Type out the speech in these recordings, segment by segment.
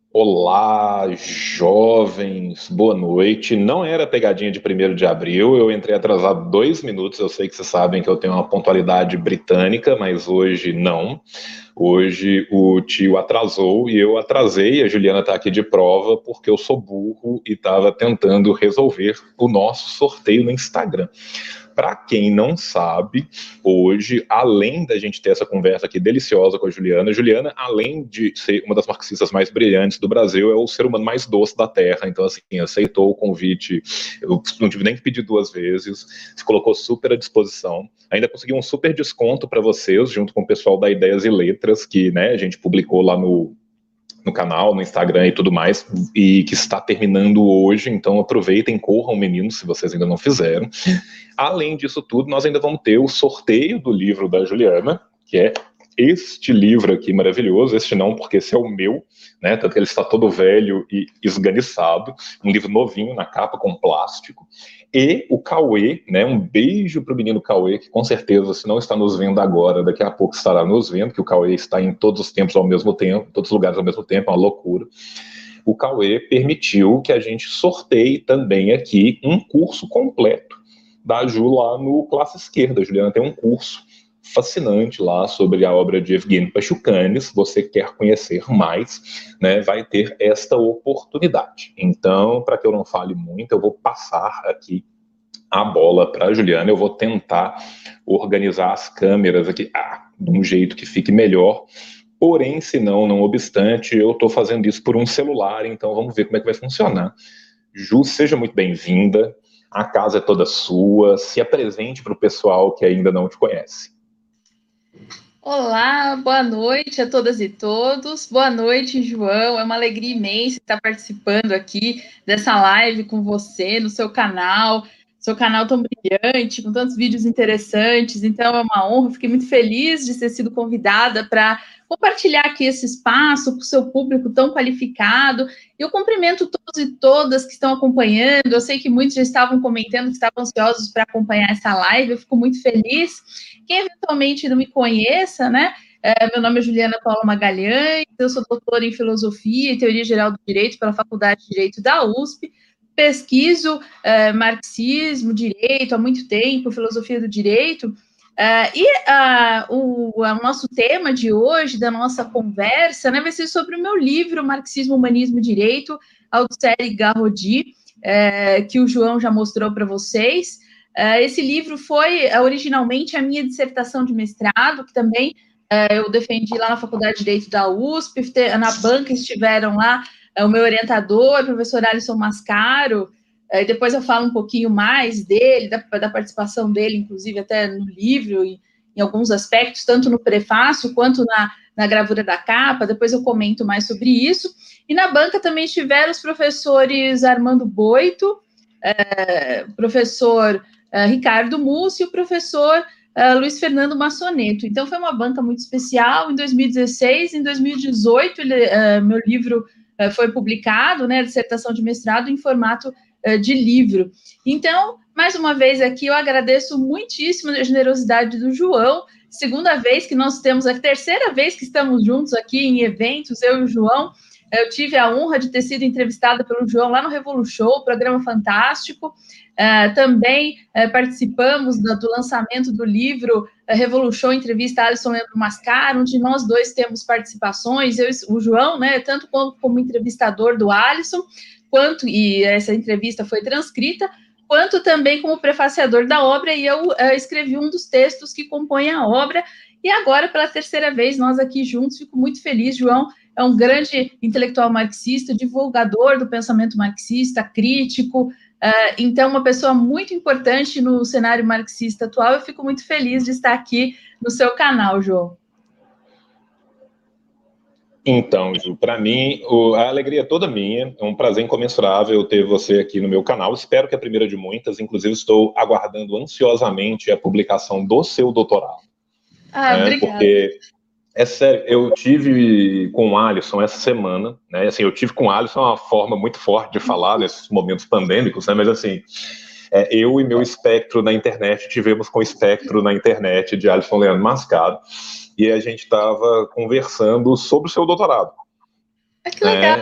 Olá, jovens, boa noite. Não era pegadinha de 1º de abril, eu entrei atrasado 2 minutos. Eu sei que vocês sabem que eu tenho uma pontualidade britânica, mas hoje não. Hoje o tio atrasou e eu atrasei. A Juliana está aqui de prova porque eu sou burro e estava tentando resolver o nosso sorteio no Instagram. Para quem não sabe, hoje, além da gente ter essa conversa aqui deliciosa com a Juliana, além de ser uma das marxistas mais brilhantes do Brasil, é o ser humano mais doce da Terra. Então, assim, aceitou o convite, eu não tive nem que pedir 2 vezes, se colocou super à disposição. Ainda consegui um super desconto para vocês, junto com o pessoal da Ideias e Letras, que né, a gente publicou lá no canal, no Instagram e tudo mais, e que está terminando hoje, então aproveitem, corram, meninos, se vocês ainda não fizeram. Além disso tudo, nós ainda vamos ter o sorteio do livro da Juliana, que é este livro aqui maravilhoso, este não, porque esse é o meu, né, tanto que ele está todo velho e esganiçado, um livro novinho na capa com plástico, e o Cauê, né, um beijo para o menino Cauê, que com certeza, se não está nos vendo agora, daqui a pouco estará nos vendo, que o Cauê está em todos os tempos ao mesmo tempo, em todos os lugares ao mesmo tempo, é uma loucura. O Cauê permitiu que a gente sorteie também aqui um curso completo da Ju lá no Classe Esquerda. A Juliana tem um curso fascinante lá sobre a obra de Evgeny Pachucanes. Se você quer conhecer mais, né, vai ter esta oportunidade. Então, para que eu não fale muito, eu vou passar aqui a bola para a Juliana. Eu vou tentar organizar as câmeras aqui de um jeito que fique melhor. Porém, se não obstante, eu estou fazendo isso por um celular, então vamos ver como é que vai funcionar. Ju, seja muito bem-vinda. A casa é toda sua. Se apresente para o pessoal que ainda não te conhece. Olá, boa noite a todas e todos. Boa noite, João. É uma alegria imensa estar participando aqui dessa live com você no seu canal. Seu canal tão brilhante, com tantos vídeos interessantes. Então, é uma honra. Fiquei muito feliz de ter sido convidada para compartilhar aqui esse espaço com o seu público tão qualificado. Eu cumprimento todos e todas que estão acompanhando. Eu sei que muitos já estavam comentando que estavam ansiosos para acompanhar essa live. Eu fico muito feliz. Quem eventualmente não me conheça, né? Meu nome é Juliana Paula Magalhães, eu sou doutora em Filosofia e Teoria Geral do Direito pela Faculdade de Direito da USP, pesquiso marxismo, direito há muito tempo, filosofia do direito, o nosso tema de hoje, da nossa conversa, né, vai ser sobre o meu livro Marxismo, Humanismo e Direito, Althusser Garrodi, que o João já mostrou para vocês. Esse livro foi originalmente a minha dissertação de mestrado, que também eu defendi lá na Faculdade de Direito da USP, na banca estiveram lá o meu orientador, o professor Alisson Mascaro, depois eu falo um pouquinho mais dele, da participação dele, inclusive até no livro, em alguns aspectos, tanto no prefácio quanto na gravura da capa, depois eu comento mais sobre isso. E na banca também estiveram os professores Armando Boito, professor Ricardo Mussi e o professor Luiz Fernando Massoneto. Então, foi uma banca muito especial. Em 2016, em 2018, meu livro foi publicado, né, dissertação de mestrado, em formato de livro. Então, mais uma vez aqui, eu agradeço muitíssimo a generosidade do João. Segunda vez que nós temos, a terceira vez que estamos juntos aqui em eventos, eu e o João. Eu tive a honra de ter sido entrevistada pelo João lá no Revolution, programa fantástico. Também participamos do lançamento do livro Revolution, entrevista a Alisson Leandro Mascaro, onde nós dois temos participações, eu e o João, né, tanto como entrevistador do Alisson, e essa entrevista foi transcrita, quanto também como prefaciador da obra, e eu escrevi um dos textos que compõem a obra, e agora, pela terceira vez, nós aqui juntos, fico muito feliz, João, é um grande intelectual marxista, divulgador do pensamento marxista, crítico, então, uma pessoa muito importante no cenário marxista atual. Eu fico muito feliz de estar aqui no seu canal, João. Então, Ju, para mim, a alegria é toda minha. É um prazer incomensurável ter você aqui no meu canal. Espero que é a primeira de muitas. Inclusive, estou aguardando ansiosamente a publicação do seu doutorado. Obrigada. Porque é sério, eu tive com o Alisson essa semana, né? Assim, eu tive com o Alisson uma forma muito forte de falar nesses momentos pandêmicos, né? Mas assim, eu e meu espectro na internet tivemos com o espectro na internet de Alisson Leandro Mascaro, e a gente estava conversando sobre o seu doutorado. Que legal.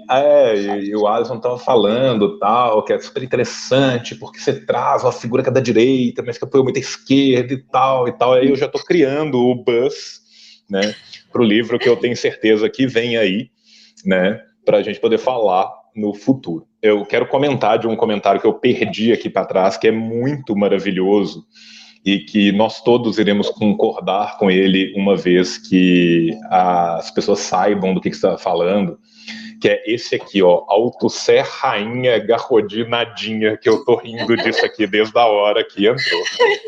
E o Alisson estava falando tal, que é super interessante, porque você traz uma figura que é da direita, mas que apoia muito a esquerda e tal. Aí eu já estou criando o buzz, né, para o livro que eu tenho certeza que vem aí, né, para a gente poder falar no futuro. Eu quero comentar de um comentário que eu perdi aqui para trás, que é muito maravilhoso, e que nós todos iremos concordar com ele uma vez que as pessoas saibam do que você está falando, que é esse aqui, ó, Althusser Rainha Garrodinadinha, que eu tô rindo disso aqui desde a hora que entrou.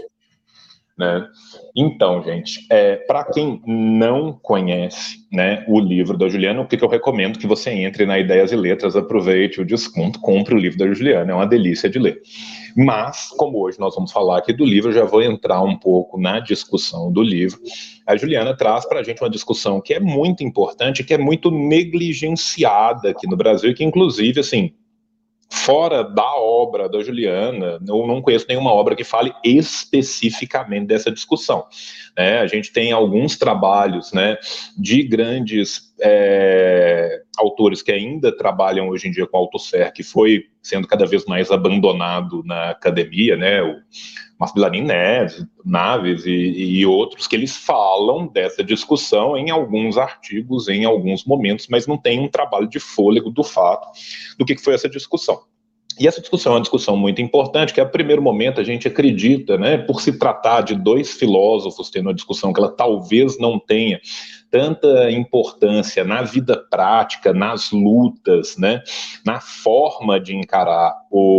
Né? Então, gente, para quem não conhece, né, o livro da Juliana, o que eu recomendo que você entre na Ideias e Letras, aproveite o desconto, compre o livro da Juliana, é uma delícia de ler. Mas, como hoje nós vamos falar aqui do livro, eu já vou entrar um pouco na discussão do livro. A Juliana traz para a gente uma discussão que é muito importante, que é muito negligenciada aqui no Brasil, e que, inclusive, assim, fora da obra da Juliana, eu não conheço nenhuma obra que fale especificamente dessa discussão. Né? A gente tem alguns trabalhos, né, de grandes autores que ainda trabalham hoje em dia com Althusser, que foi sendo cada vez mais abandonado na academia, né, o Masbilanin Naves e outros, que eles falam dessa discussão em alguns artigos, em alguns momentos, mas não tem um trabalho de fôlego do fato do que foi essa discussão. E essa discussão é uma discussão muito importante, que a primeiro momento a gente acredita, né, por se tratar de dois filósofos tendo uma discussão que ela talvez não tenha tanta importância na vida prática, nas lutas, né, na forma de encarar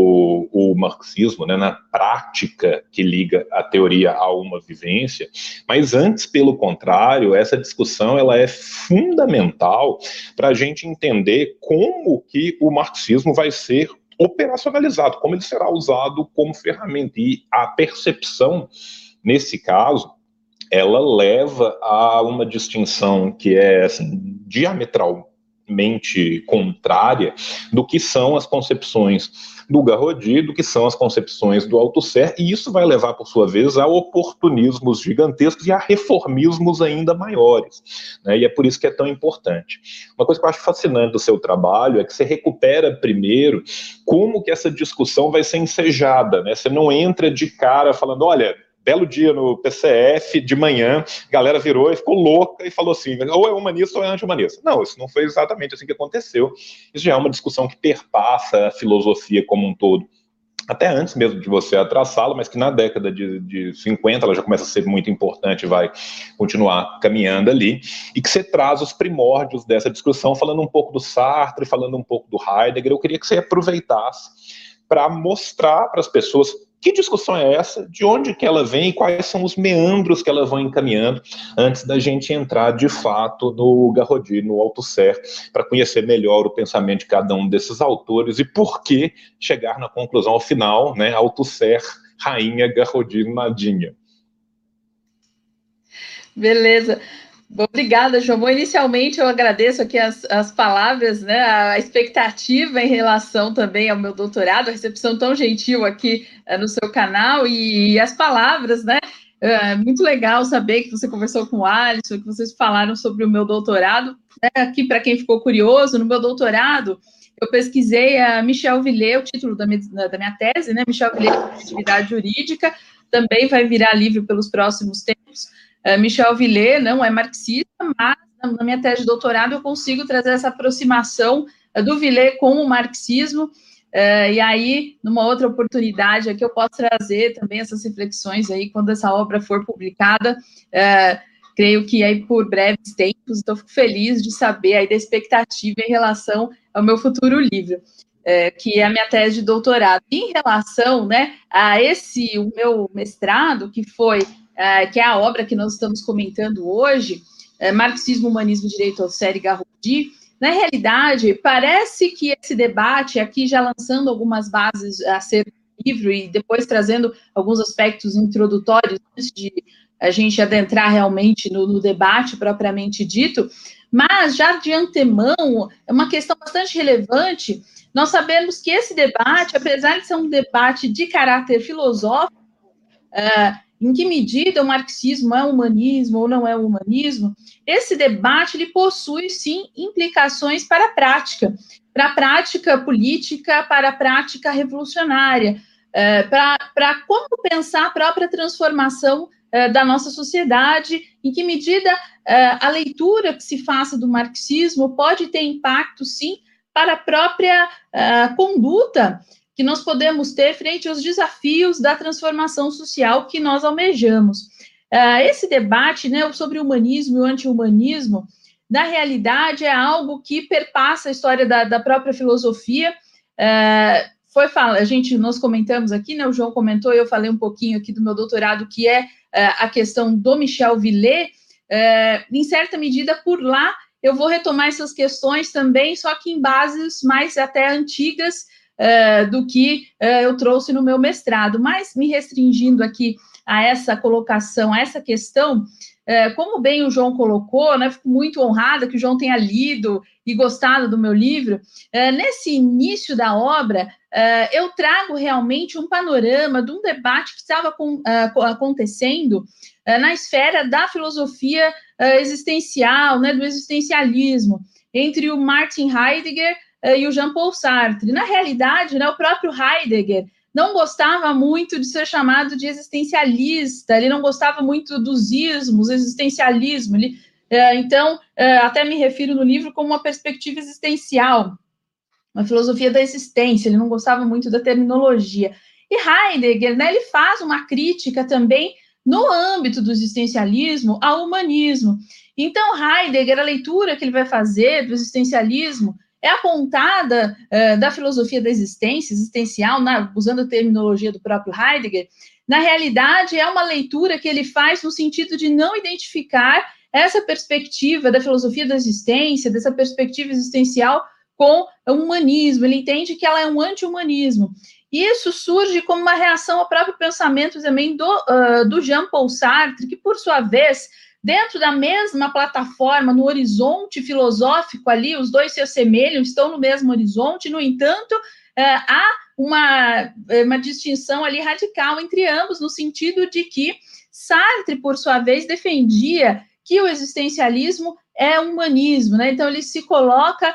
o marxismo, né, na prática que liga a teoria a uma vivência, mas antes, pelo contrário, essa discussão ela é fundamental para a gente entender como que o marxismo vai ser operacionalizado, como ele será usado como ferramenta. E a percepção, nesse caso, ela leva a uma distinção que é assim, diametralmente contrária do que são as concepções do Garrodi, do que são as concepções do Althusser, e isso vai levar, por sua vez, a oportunismos gigantescos e a reformismos ainda maiores, né? E é por isso que é tão importante. Uma coisa que eu acho fascinante do seu trabalho é que você recupera primeiro como que essa discussão vai ser ensejada, né? Você não entra de cara falando, olha, belo dia no PCF, de manhã, a galera virou e ficou louca e falou assim, ou é humanista ou é anti-humanista. Não, isso não foi exatamente assim que aconteceu. Isso já é uma discussão que perpassa a filosofia como um todo, até antes mesmo de você traçá-la, mas que na década de 50 ela já começa a ser muito importante e vai continuar caminhando ali, e que você traz os primórdios dessa discussão, falando um pouco do Sartre, falando um pouco do Heidegger. Eu queria que você aproveitasse para mostrar para as pessoas que discussão é essa, de onde que ela vem e quais são os meandros que ela vai encaminhando antes da gente entrar de fato no Garrodi, no Althusser, para conhecer melhor o pensamento de cada um desses autores e por que chegar na conclusão ao final, né, Althusser, Rainha, Garrodi, Nadinha. Beleza. Obrigada, João. Inicialmente, eu agradeço aqui as palavras, né, a expectativa em relação também ao meu doutorado, a recepção tão gentil aqui no seu canal e as palavras, né, muito legal saber que você conversou com o Alisson, que vocês falaram sobre o meu doutorado, né, aqui para quem ficou curioso, no meu doutorado, eu pesquisei a Michel Villers, o título da minha tese, né, Michel Villers, Atividade Jurídica, também vai virar livro pelos próximos tempos. Michel Villers não é marxista, mas na minha tese de doutorado eu consigo trazer essa aproximação do Villers com o marxismo, e aí, numa outra oportunidade aqui, eu posso trazer também essas reflexões aí, quando essa obra for publicada, creio que aí por breves tempos, então fico feliz de saber aí da expectativa em relação ao meu futuro livro, que é a minha tese de doutorado. Em relação, né, a o meu mestrado, que é a obra que nós estamos comentando hoje, Marxismo, Humanismo, Direito, Althusser e Garrodi, na realidade, parece que esse debate, aqui já lançando algumas bases acerca do livro e depois trazendo alguns aspectos introdutórios antes de a gente adentrar realmente no debate propriamente dito, mas já de antemão, é uma questão bastante relevante. Nós sabemos que esse debate, apesar de ser um debate de caráter filosófico, em que medida o marxismo é humanismo ou não é humanismo, esse debate ele possui, sim, implicações para a prática política, para a prática revolucionária, para como pensar a própria transformação da nossa sociedade, em que medida a leitura que se faça do marxismo pode ter impacto, sim, para a própria conduta que nós podemos ter frente aos desafios da transformação social que nós almejamos. Esse debate, né, sobre o humanismo e o anti-humanismo, na realidade, é algo que perpassa a história da própria filosofia. Nós comentamos aqui, né, o João comentou, eu falei um pouquinho aqui do meu doutorado, que é a questão do Michel Villet. Em certa medida, por lá, eu vou retomar essas questões também, só que em bases mais até antigas do que eu trouxe no meu mestrado, mas me restringindo aqui a essa colocação, a essa questão, como bem o João colocou, né, fico muito honrada que o João tenha lido e gostado do meu livro. Nesse início da obra, eu trago realmente um panorama de um debate que estava acontecendo na esfera da filosofia existencial, né, do existencialismo, entre o Martin Heidegger e o Jean-Paul Sartre. Na realidade, né, o próprio Heidegger não gostava muito de ser chamado de existencialista, ele não gostava muito dos ismos, existencialismo, então, até me refiro no livro como uma perspectiva existencial, uma filosofia da existência, ele não gostava muito da terminologia. E Heidegger, né, ele faz uma crítica também no âmbito do existencialismo ao humanismo. Então, Heidegger, a leitura que ele vai fazer do existencialismo é apontada da filosofia da existência, existencial, usando a terminologia do próprio Heidegger. Na realidade, é uma leitura que ele faz no sentido de não identificar essa perspectiva da filosofia da existência, dessa perspectiva existencial com o humanismo. Ele entende que ela é um anti-humanismo. E isso surge como uma reação ao próprio pensamento também do Jean-Paul Sartre, que, por sua vez, dentro da mesma plataforma, no horizonte filosófico ali, os dois se assemelham, estão no mesmo horizonte, no entanto, há uma distinção ali radical entre ambos, no sentido de que Sartre, por sua vez, defendia que o existencialismo é humanismo, né? Então, ele se coloca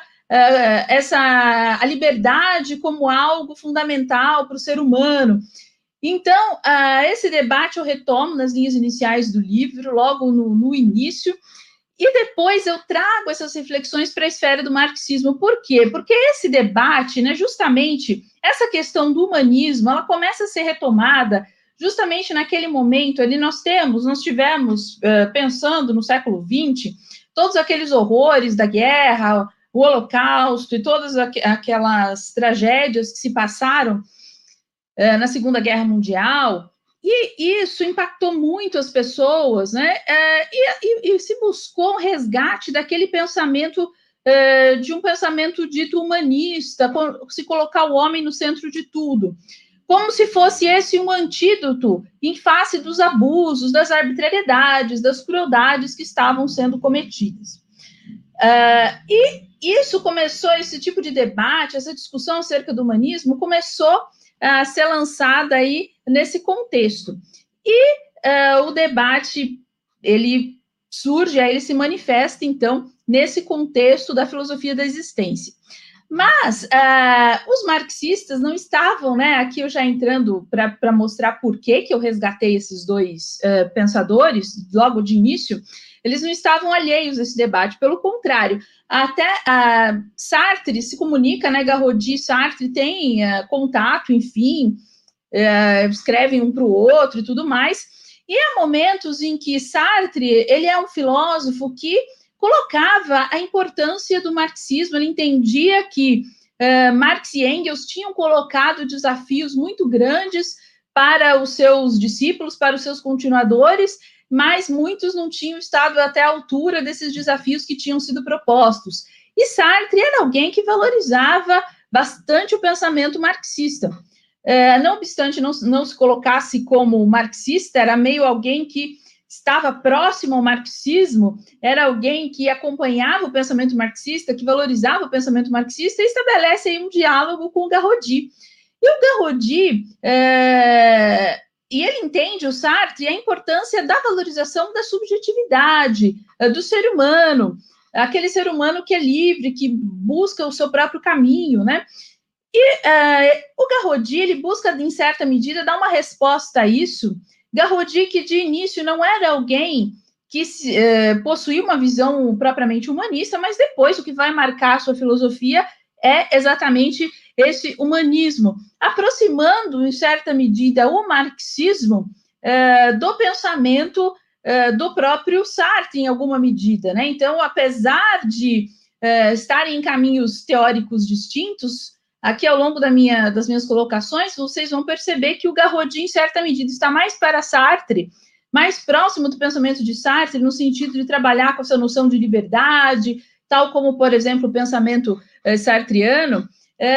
a liberdade como algo fundamental para o ser humano. Então, esse debate eu retomo nas linhas iniciais do livro, logo no início, e depois eu trago essas reflexões para a esfera do marxismo. Por quê? Porque esse debate, né, justamente, essa questão do humanismo, ela começa a ser retomada justamente naquele momento ali nós tivemos, pensando no século XX, todos aqueles horrores da guerra, o Holocausto e todas aquelas tragédias que se passaram na Segunda Guerra Mundial, e isso impactou muito as pessoas, né? E se buscou um resgate daquele pensamento, de um pensamento dito humanista, se colocar o homem no centro de tudo, como se fosse esse um antídoto em face dos abusos, das arbitrariedades, das crueldades que estavam sendo cometidas. E isso começou, esse tipo de debate, essa discussão acerca do humanismo começou a ser lançada aí nesse contexto. E o debate, ele surge, ele se manifesta, então, nesse contexto da filosofia da existência. Mas os marxistas não estavam, né, aqui eu já entrando para mostrar por que eu resgatei esses dois pensadores, logo de início, eles não estavam alheios a esse debate, pelo contrário, até Sartre se comunica, né, Garrodi e Sartre têm contato, enfim, escrevem um para o outro e tudo mais, e há momentos em que Sartre, ele é um filósofo que colocava a importância do marxismo, ele entendia que Marx e Engels tinham colocado desafios muito grandes para os seus discípulos, para os seus continuadores, mas muitos não tinham estado até a altura desses desafios que tinham sido propostos. E Sartre era alguém que valorizava bastante o pensamento marxista. Não obstante não se colocasse como marxista, era meio alguém que estava próximo ao marxismo, era alguém que acompanhava o pensamento marxista, que valorizava o pensamento marxista e estabelece aí um diálogo com o Garrodi. E o Garrodi E ele entende, o Sartre, a importância da valorização da subjetividade do ser humano, aquele ser humano que é livre, que busca o seu próprio caminho, né? E o Garrodi, ele busca, em certa medida, dar uma resposta a isso. Garrodi, que de início não era alguém que possuía uma visão propriamente humanista, mas depois o que vai marcar a sua filosofia é exatamente esse humanismo, aproximando, em certa medida, o marxismo do pensamento do próprio Sartre, em alguma medida, né? Então, apesar de estarem em caminhos teóricos distintos, aqui ao longo das minhas colocações, vocês vão perceber que o Garrodi, em certa medida, está mais para Sartre, mais próximo do pensamento de Sartre, no sentido de trabalhar com essa noção de liberdade, tal como, por exemplo, o pensamento sartriano,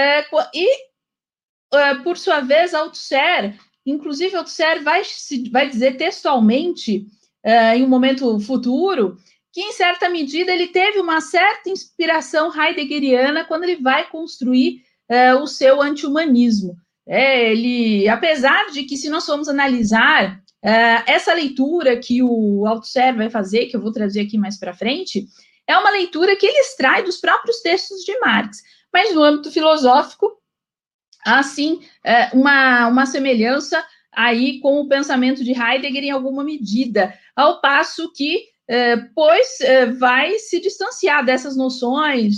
por sua vez, Althusser, inclusive Althusser vai dizer textualmente, em um momento futuro, que, em certa medida, ele teve uma certa inspiração heideggeriana quando ele vai construir o seu anti-humanismo. Apesar de que, se nós formos analisar essa leitura que o Althusser vai fazer, que eu vou trazer aqui mais para frente, é uma leitura que ele extrai dos próprios textos de Marx, mas no âmbito filosófico, há sim uma semelhança aí com o pensamento de Heidegger em alguma medida, ao passo que vai se distanciar dessas noções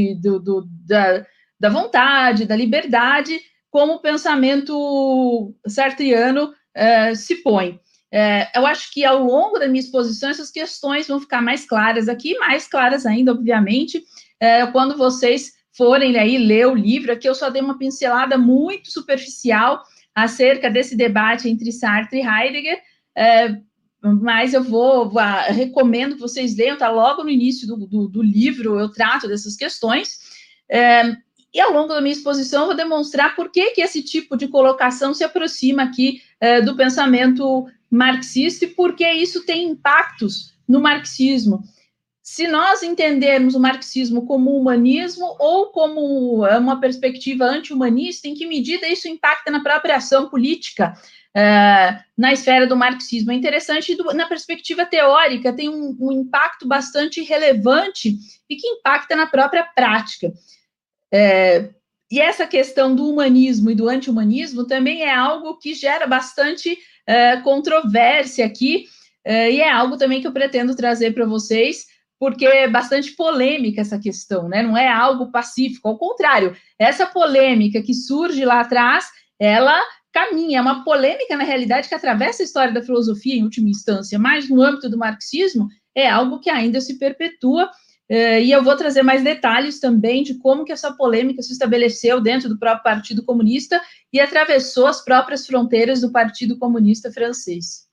da vontade, da liberdade, como o pensamento sartriano se põe. Eu acho que ao longo da minha exposição essas questões vão ficar mais claras aqui, mais claras ainda, obviamente, quando vocês forem aí ler o livro. Aqui eu só dei uma pincelada muito superficial acerca desse debate entre Sartre e Heidegger, mas eu recomendo que vocês leiam, está logo no início do livro, eu trato dessas questões, e ao longo da minha exposição eu vou demonstrar por que esse tipo de colocação se aproxima aqui do pensamento marxista e por que isso tem impactos no marxismo. Se nós entendermos o marxismo como humanismo ou como uma perspectiva anti-humanista, em que medida isso impacta na própria ação política na esfera do marxismo? É interessante, na perspectiva teórica, tem um impacto bastante relevante e que impacta na própria prática. E essa questão do humanismo e do anti-humanismo também é algo que gera bastante controvérsia aqui, e é algo também que eu pretendo trazer para vocês, porque é bastante polêmica essa questão, né? Não é algo pacífico, ao contrário, essa polêmica que surge lá atrás, ela caminha, é uma polêmica, na realidade, que atravessa a história da filosofia, em última instância, mas no âmbito do marxismo, é algo que ainda se perpetua, e eu vou trazer mais detalhes também de como que essa polêmica se estabeleceu dentro do próprio Partido Comunista e atravessou as próprias fronteiras do Partido Comunista francês.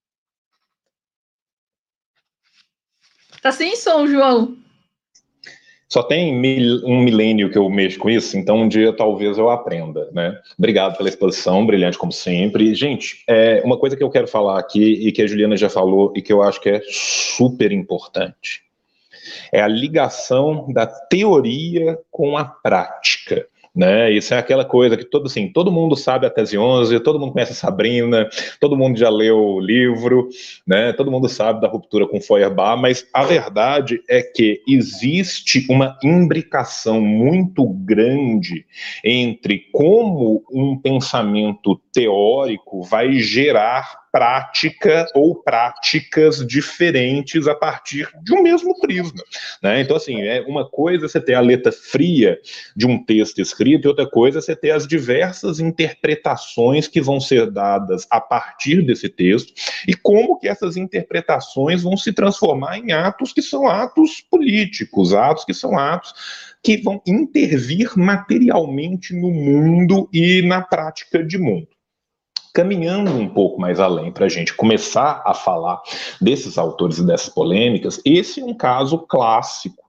Tá sem som, João? Só tem um milênio que eu mexo com isso, então um dia talvez eu aprenda, né? Obrigado pela exposição, brilhante como sempre. Gente, uma coisa que eu quero falar aqui e que a Juliana já falou e que eu acho que é super importante é a ligação da teoria com a prática, né? Isso é aquela coisa que todo mundo sabe a tese 11, todo mundo conhece a Sabrina, todo mundo já leu o livro, né? Todo mundo sabe da ruptura com Feuerbach, mas a verdade é que existe uma imbricação muito grande entre como um pensamento teórico vai gerar prática ou práticas diferentes a partir de um mesmo prisma, né? Então, assim, uma coisa é você ter a letra fria de um texto escrito e outra coisa é você ter as diversas interpretações que vão ser dadas a partir desse texto e como que essas interpretações vão se transformar em atos que são atos políticos, atos que são atos que vão intervir materialmente no mundo e na prática de mundo. Caminhando um pouco mais além para a gente começar a falar desses autores e dessas polêmicas, esse é um caso clássico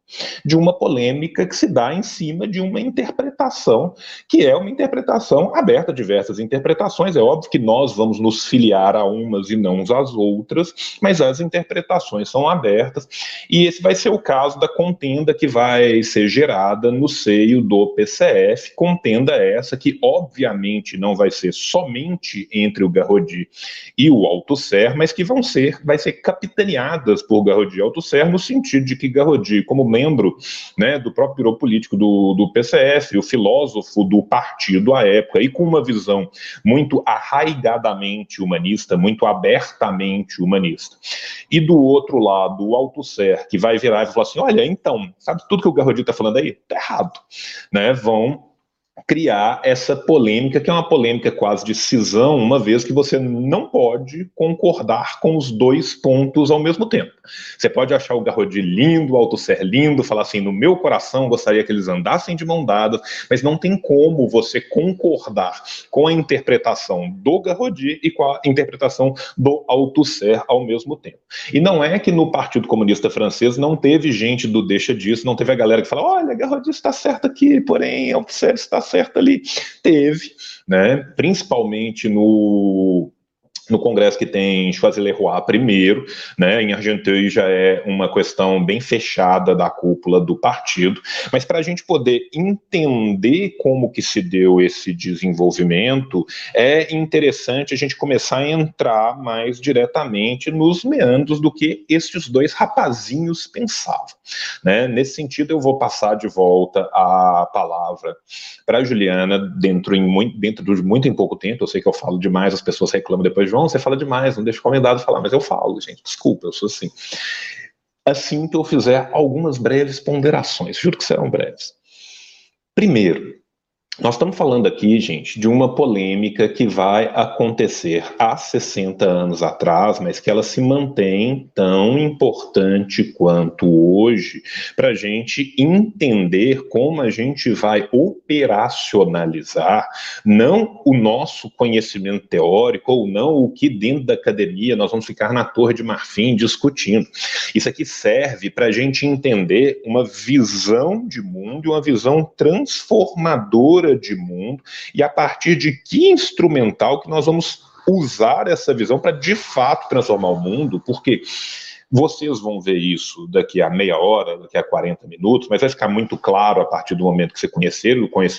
de uma polêmica que se dá em cima de uma interpretação, que é uma interpretação aberta a diversas interpretações. É óbvio que nós vamos nos filiar a umas e não às outras, mas as interpretações são abertas, e esse vai ser o caso da contenda que vai ser gerada no seio do PCF, contenda essa que obviamente não vai ser somente entre o Garrodi e o Althusser, mas que vai ser capitaneadas por Garrodi e Althusser, no sentido de que Garrodi, como membro, né, do próprio biro político do PCF, o filósofo do partido à época, e com uma visão muito arraigadamente humanista, muito abertamente humanista. E do outro lado, o Althusser, que vai virar e falar assim, olha, então, sabe tudo que o Garrodi está falando aí? Está errado. Né? Vão criar essa polêmica, que é uma polêmica quase de cisão, uma vez que você não pode concordar com os dois pontos ao mesmo tempo. Você pode achar o Garrodi lindo, o Althusser lindo, falar assim, no meu coração gostaria que eles andassem de mão dada, mas não tem como você concordar com a interpretação do Garrodi e com a interpretação do Althusser ao mesmo tempo. E não é que no Partido Comunista Francês não teve gente do deixa disso, não teve a galera que fala, olha, Garrodi está certo aqui, porém Althusser está certo ali. Teve, né, principalmente no Congresso que tem Choisy-le-Roi primeiro, né, em Argenteuil já é uma questão bem fechada da cúpula do partido, mas para a gente poder entender como que se deu esse desenvolvimento, é interessante a gente começar a entrar mais diretamente nos meandros do que esses dois rapazinhos pensavam. Né? Nesse sentido, eu vou passar de volta a palavra para a Juliana, dentro de muito em pouco tempo. Eu sei que eu falo demais, as pessoas reclamam depois, João, você fala demais, não deixa o convidado falar, mas eu falo, gente, desculpa, eu sou assim. Assim que eu fizer algumas breves ponderações, juro que serão breves. Primeiro, nós estamos falando aqui, gente, de uma polêmica que vai acontecer há 60 anos atrás, mas que ela se mantém tão importante quanto hoje, para a gente entender como a gente vai operacionalizar não o nosso conhecimento teórico, ou não o que dentro da academia nós vamos ficar na Torre de Marfim discutindo. Isso aqui serve para a gente entender uma visão de mundo, uma visão transformadora de mundo, e a partir de que instrumental que nós vamos usar essa visão para de fato transformar o mundo, porque vocês vão ver isso daqui a meia hora, daqui a 40 minutos, mas vai ficar muito claro a partir do momento que você conhecer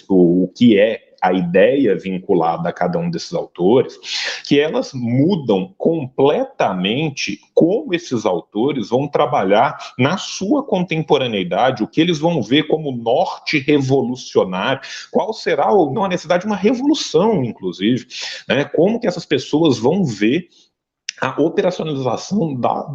o que é a ideia vinculada a cada um desses autores, que elas mudam completamente como esses autores vão trabalhar na sua contemporaneidade, o que eles vão ver como norte revolucionário, qual será a necessidade de uma revolução, inclusive, né? Como que essas pessoas vão ver a operacionalização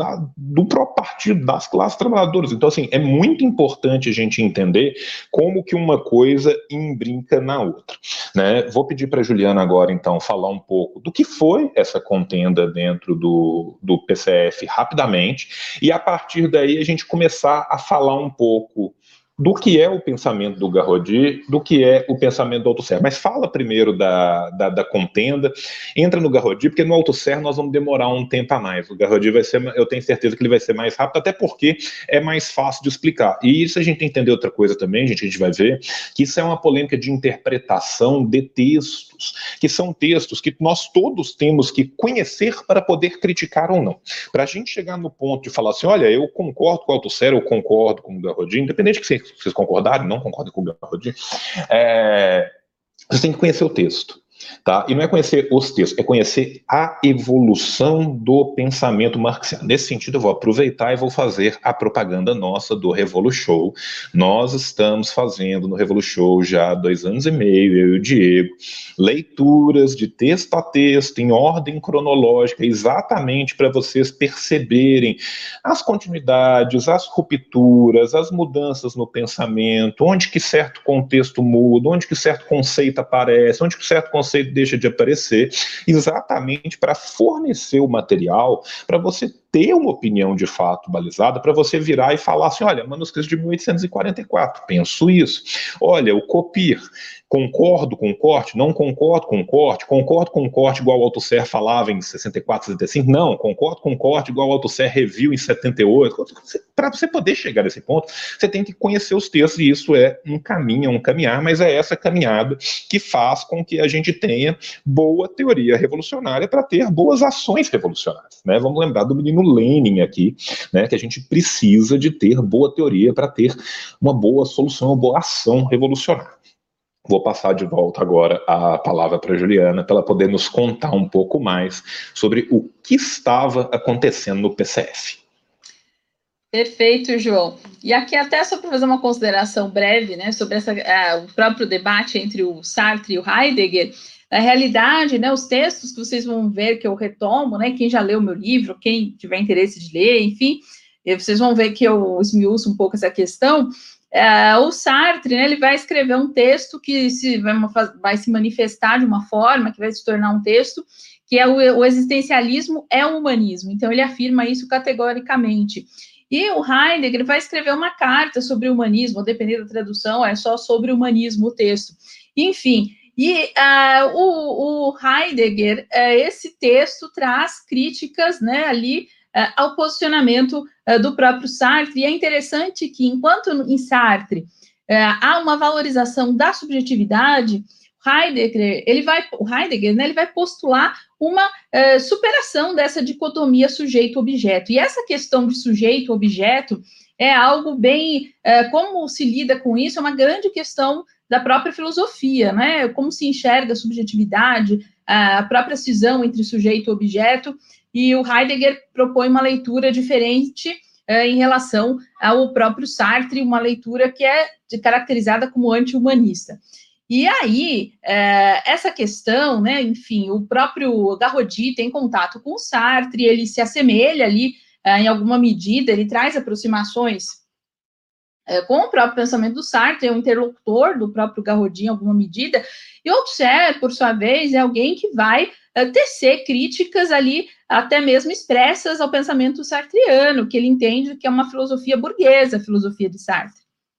do próprio partido, das classes trabalhadoras. Então, assim, é muito importante a gente entender como que uma coisa imbrinca na outra. Né? Vou pedir para a Juliana agora, então, falar um pouco do que foi essa contenda dentro do PCF rapidamente, e a partir daí a gente começar a falar um pouco do que é o pensamento do Garrodi, do que é o pensamento do Althusser. Mas fala primeiro da contenda, entra no Garrodi, porque no Althusser nós vamos demorar um tempo a mais. O Garrodi vai ser, eu tenho certeza que ele vai ser mais rápido, até porque é mais fácil de explicar. E isso a gente entender outra coisa também, gente, a gente vai ver que isso é uma polêmica de interpretação de textos, que são textos que nós todos temos que conhecer para poder criticar ou não. Para a gente chegar no ponto de falar assim, olha, eu concordo com o Althusser, eu concordo com o Garrodi, independente que vocês concordarem, não concordem com o Garrodi, vocês têm que conhecer o texto. Tá? E não é conhecer os textos, é conhecer a evolução do pensamento marxiano. Nesse sentido, eu vou aproveitar e vou fazer a propaganda nossa do Revolu Show. Nós estamos fazendo no Revolu Show já há 2 anos e meio, eu e o Diego, leituras de texto a texto, em ordem cronológica, exatamente para vocês perceberem as continuidades, as rupturas, as mudanças no pensamento, onde que certo contexto muda, onde que certo conceito aparece, onde que certo conceito deixa de aparecer, exatamente para fornecer o material para você ter uma opinião de fato balizada para você virar e falar assim, olha, manuscrito de 1844, penso isso. Olha, o Copir, concordo com o corte, não concordo com o corte, concordo com o corte igual o Althusser falava em 64, 65, não, concordo com o corte igual o Althusser reviu em 78. Para você poder chegar nesse ponto, você tem que conhecer os textos, e isso é um caminho, é um caminhar, mas é essa caminhada que faz com que a gente tenha boa teoria revolucionária para ter boas ações revolucionárias, né? Vamos lembrar do menino Lenin aqui, né, que a gente precisa de ter boa teoria para ter uma boa solução, uma boa ação revolucionária. Vou passar de volta agora a palavra para a Juliana, para ela poder nos contar um pouco mais sobre o que estava acontecendo no PCF. Perfeito, João. E aqui até só para fazer uma consideração breve, né, sobre o próprio debate entre o Sartre e o Heidegger. Na realidade, né, os textos que vocês vão ver que eu retomo, né, quem já leu o meu livro, quem tiver interesse de ler, enfim, vocês vão ver que eu esmiuço um pouco essa questão. O Sartre, né, ele vai escrever um texto que vai se manifestar de uma forma que vai se tornar um texto que é o existencialismo é o humanismo. Então, ele afirma isso categoricamente. E o Heidegger vai escrever uma carta sobre o humanismo, dependendo da tradução, é só sobre o humanismo o texto. Enfim, e o Heidegger, esse texto traz críticas, né, ali ao posicionamento do próprio Sartre, e é interessante que, enquanto em Sartre há uma valorização da subjetividade, o Heidegger, né, ele vai postular uma superação dessa dicotomia sujeito-objeto. E essa questão de sujeito-objeto é algo bem... como se lida com isso é uma grande questão da própria filosofia, né? Como se enxerga a subjetividade, a própria cisão entre sujeito e objeto, e o Heidegger propõe uma leitura diferente em relação ao próprio Sartre, uma leitura que é caracterizada como anti-humanista. E aí, essa questão, né, enfim, o próprio Garrodi tem contato com o Sartre, ele se assemelha ali, em alguma medida, ele traz aproximações com o próprio pensamento do Sartre, é um interlocutor do próprio Garrodi em alguma medida, e Althusser, por sua vez, é alguém que vai tecer críticas ali, até mesmo expressas ao pensamento sartriano, que ele entende que é uma filosofia burguesa, a filosofia de Sartre.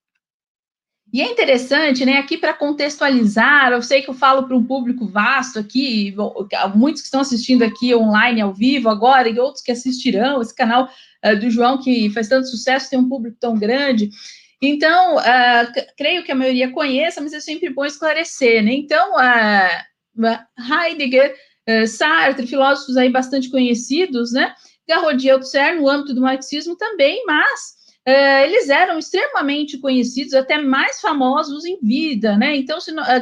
E é interessante, né, aqui para contextualizar, eu sei que eu falo para um público vasto aqui, muitos que estão assistindo aqui online, ao vivo agora, e outros que assistirão, esse canal do João, que faz tanto sucesso, tem um público tão grande. Então, creio que a maioria conheça, mas é sempre bom esclarecer, né? Então, Heidegger, Sartre, filósofos aí bastante conhecidos, né? Garrodi e Althusser, no âmbito do marxismo também, mas eles eram extremamente conhecidos, até mais famosos em vida, né? Então,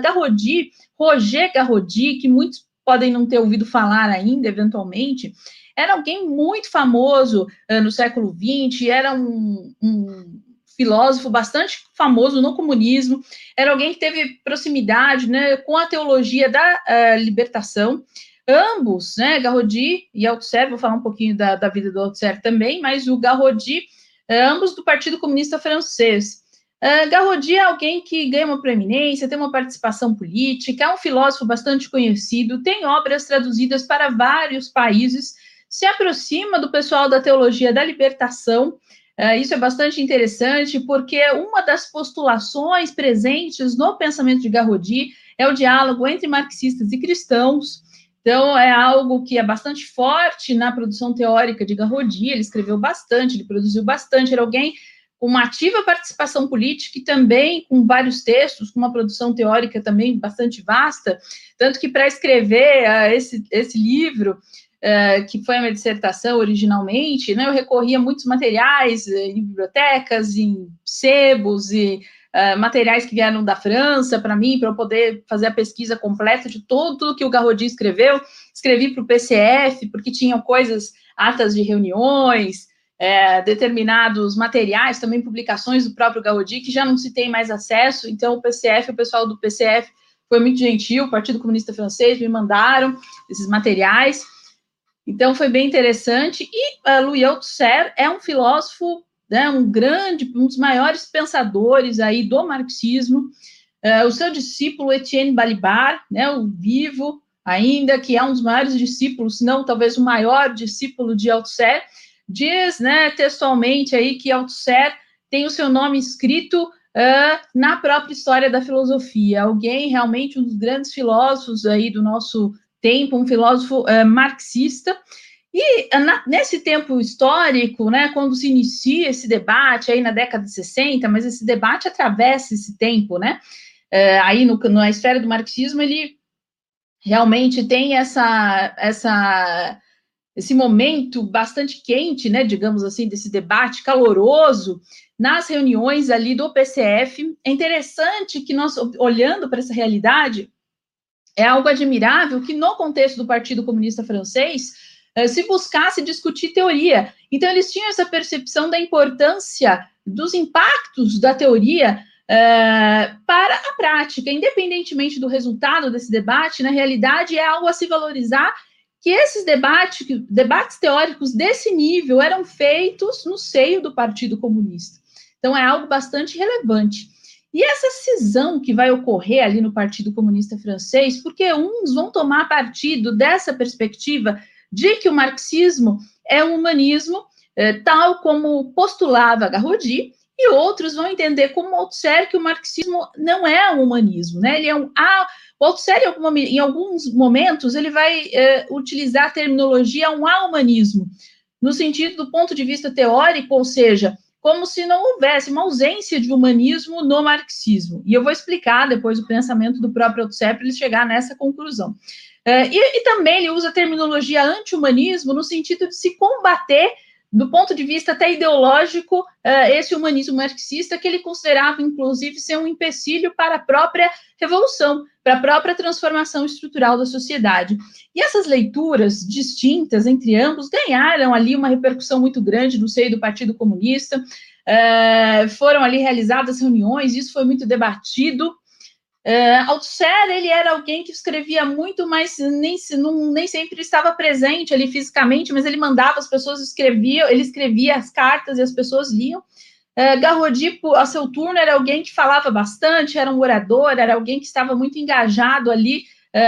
Roger Garrodi, que muitos podem não ter ouvido falar ainda, eventualmente, era alguém muito famoso no século XX, era um filósofo bastante famoso no comunismo, era alguém que teve proximidade, né, com a teologia da libertação. Ambos, né, Garrodi e Althusser, vou falar um pouquinho da vida do Althusser também, mas o Garrodi, ambos do Partido Comunista Francês. Garrodi é alguém que ganha uma preeminência, tem uma participação política, é um filósofo bastante conhecido, tem obras traduzidas para vários países, se aproxima do pessoal da teologia da libertação. Isso é bastante interessante, porque uma das postulações presentes no pensamento de Garrodi é o diálogo entre marxistas e cristãos. Então, é algo que é bastante forte na produção teórica de Garrodi, ele escreveu bastante, ele produziu bastante, era alguém com uma ativa participação política e também com vários textos, com uma produção teórica também bastante vasta, tanto que para escrever esse livro, que foi a minha dissertação originalmente, né, eu recorri a muitos materiais em bibliotecas, em sebos e materiais que vieram da França para mim, para eu poder fazer a pesquisa completa de tudo que o Garrodi escreveu. Escrevi para o PCF, porque tinham coisas, atas de reuniões, determinados materiais, também publicações do próprio Garrodi, que já não se tem mais acesso. Então, o pessoal do PCF foi muito gentil, o Partido Comunista Francês me mandaram esses materiais. Então, foi bem interessante. E Louis Althusser é um filósofo, né, um dos maiores pensadores aí do marxismo. O seu discípulo, Etienne Balibar, né, o vivo ainda, que é um dos maiores discípulos, se não talvez o maior discípulo de Althusser, diz, né, textualmente aí que Althusser tem o seu nome escrito na própria história da filosofia. Alguém realmente, um dos grandes filósofos aí do nosso tempo, um filósofo marxista. E nesse tempo histórico, né, quando se inicia esse debate aí na década de 60, mas esse debate atravessa esse tempo, né? Aí na esfera do marxismo, ele realmente tem esse momento bastante quente, né, digamos assim, desse debate caloroso nas reuniões ali do PCF. É interessante que nós, olhando para essa realidade, é algo admirável que no contexto do Partido Comunista Francês se buscasse discutir teoria. Então, eles tinham essa percepção da importância dos impactos da teoria para a prática, independentemente do resultado desse debate. Na realidade, é algo a se valorizar, que esses debates teóricos desse nível eram feitos no seio do Partido Comunista. Então, é algo bastante relevante. E essa cisão que vai ocorrer ali no Partido Comunista Francês, porque uns vão tomar partido dessa perspectiva de que o marxismo é um humanismo, tal como postulava Garrodi, e outros vão entender como Althusser que o marxismo não é um humanismo, né? Ele é o Althusser, em alguns momentos, ele vai utilizar a terminologia um ahumanismo, no sentido do ponto de vista teórico, ou seja, como se não houvesse uma ausência de humanismo no marxismo. E eu vou explicar depois o pensamento do próprio Althusser para ele chegar nessa conclusão. E também ele usa a terminologia anti-humanismo no sentido de se combater, do ponto de vista até ideológico, esse humanismo marxista, que ele considerava, inclusive, ser um empecilho para a própria revolução, para a própria transformação estrutural da sociedade. E essas leituras distintas entre ambos ganharam ali uma repercussão muito grande no seio do Partido Comunista, foram ali realizadas reuniões, isso foi muito debatido. Althusser, ele era alguém que escrevia muito, mas nem sempre estava presente ali fisicamente, mas ele mandava, as pessoas escreviam, ele escrevia as cartas e as pessoas liam. Garrodi, a seu turno, era alguém que falava bastante, era um orador, era alguém que estava muito engajado ali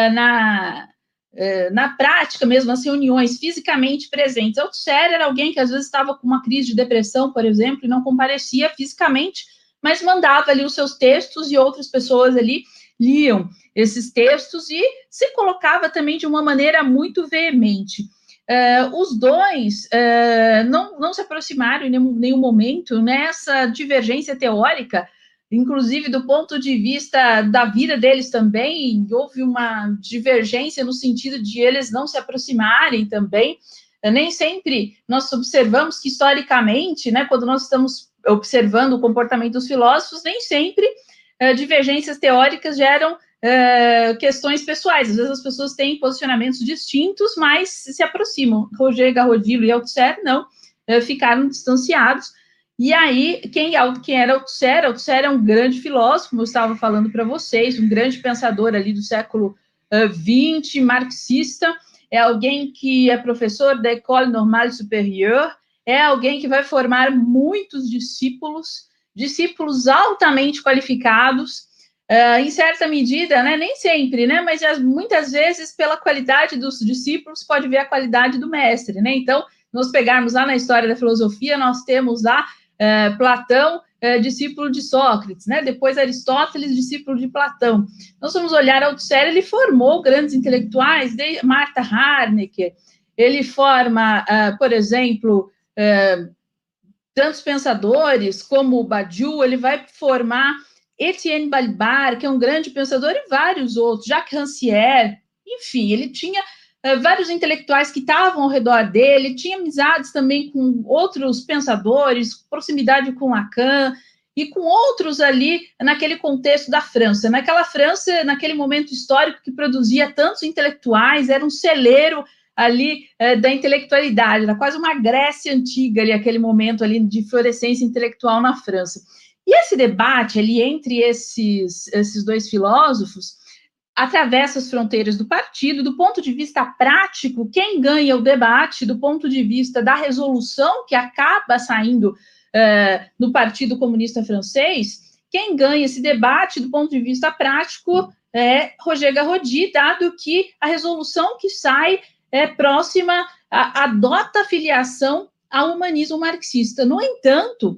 na prática mesmo, nas reuniões, fisicamente presentes. Althusser era alguém que às vezes estava com uma crise de depressão, por exemplo, e não comparecia fisicamente, mas mandava ali os seus textos e outras pessoas ali liam esses textos e se colocava também de uma maneira muito veemente. Os dois não se aproximaram em nenhum momento nessa divergência teórica, inclusive do ponto de vista da vida deles também, houve uma divergência no sentido de eles não se aproximarem também. Nem sempre nós observamos que, historicamente, né, quando nós estamos observando o comportamento dos filósofos, nem sempre divergências teóricas geram questões pessoais. Às vezes as pessoas têm posicionamentos distintos, mas se aproximam. Roger, Garrodi e Althusser não, ficaram distanciados. E aí, quem era Althusser? Althusser é um grande filósofo, como eu estava falando para vocês, um grande pensador ali do século XX, marxista, é alguém que é professor da École Normale Supérieure, é alguém que vai formar muitos discípulos altamente qualificados, em certa medida, né, nem sempre, né, mas muitas vezes, pela qualidade dos discípulos, pode ver a qualidade do mestre, né? Então, nós pegarmos lá na história da filosofia, nós temos lá Platão, discípulo de Sócrates, né? Depois Aristóteles, discípulo de Platão. Nós vamos olhar Althusser, ele formou grandes intelectuais, Martha Harnecker, ele forma, por exemplo, tantos pensadores como o Badiou, ele vai formar Etienne Balibar, que é um grande pensador, e vários outros, Jacques Rancière, enfim, ele tinha vários intelectuais que estavam ao redor dele, tinha amizades também com outros pensadores, proximidade com Lacan, e com outros ali naquele contexto da França. Naquela França, naquele momento histórico que produzia tantos intelectuais, era um celeiro ali da intelectualidade, era quase uma Grécia antiga ali, aquele momento ali de florescência intelectual na França. E esse debate ali entre esses dois filósofos atravessa as fronteiras do partido. Do ponto de vista prático, quem ganha o debate, do ponto de vista da resolução que acaba saindo no Partido Comunista Francês, quem ganha esse debate, do ponto de vista prático, é Roger Garrodi, dado que a resolução que sai próxima adota a filiação ao humanismo marxista. No entanto,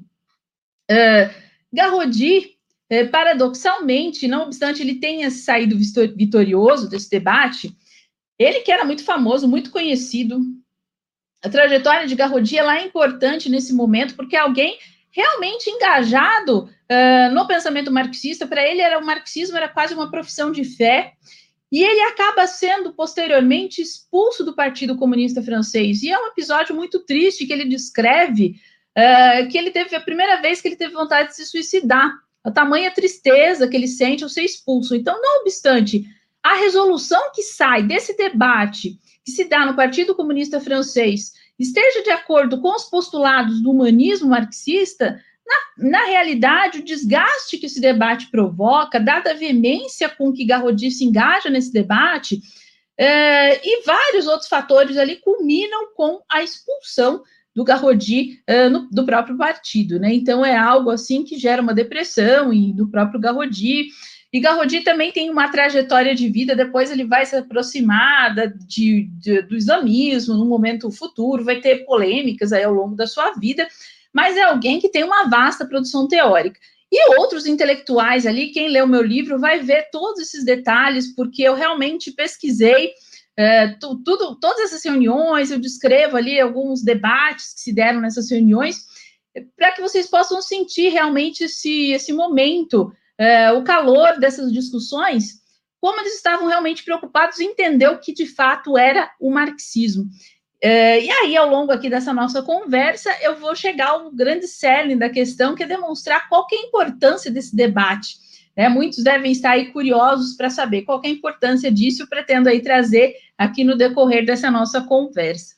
Garrodi, paradoxalmente, não obstante ele tenha saído vitorioso desse debate, ele que era muito famoso, muito conhecido, a trajetória de Garrodi ela é importante nesse momento, porque alguém realmente engajado no pensamento marxista, para ele o marxismo era quase uma profissão de fé, e ele acaba sendo posteriormente expulso do Partido Comunista Francês, e é um episódio muito triste que ele descreve, que ele teve a primeira vez que ele teve vontade de se suicidar, a tamanha tristeza que ele sente ao ser expulso. Então, não obstante, a resolução que sai desse debate que se dá no Partido Comunista Francês esteja de acordo com os postulados do humanismo marxista, na realidade, o desgaste que esse debate provoca, dada a veemência com que Garrodi se engaja nesse debate, e vários outros fatores ali culminam com a expulsão do Garrodi do próprio partido, né? Então, é algo assim que gera uma depressão do próprio Garrodi. E Garrodi também tem uma trajetória de vida, depois ele vai se aproximar do islamismo no momento futuro, vai ter polêmicas aí ao longo da sua vida, mas é alguém que tem uma vasta produção teórica. E outros intelectuais ali, quem lê o meu livro vai ver todos esses detalhes, porque eu realmente pesquisei todas essas reuniões, eu descrevo ali alguns debates que se deram nessas reuniões, para que vocês possam sentir realmente esse momento, o calor dessas discussões, como eles estavam realmente preocupados em entender o que de fato era o marxismo. E aí, ao longo aqui dessa nossa conversa, eu vou chegar ao grande cerne da questão, que é demonstrar qual que é a importância desse debate. Muitos devem estar aí curiosos para saber qual que é a importância disso, eu pretendo aí trazer aqui no decorrer dessa nossa conversa.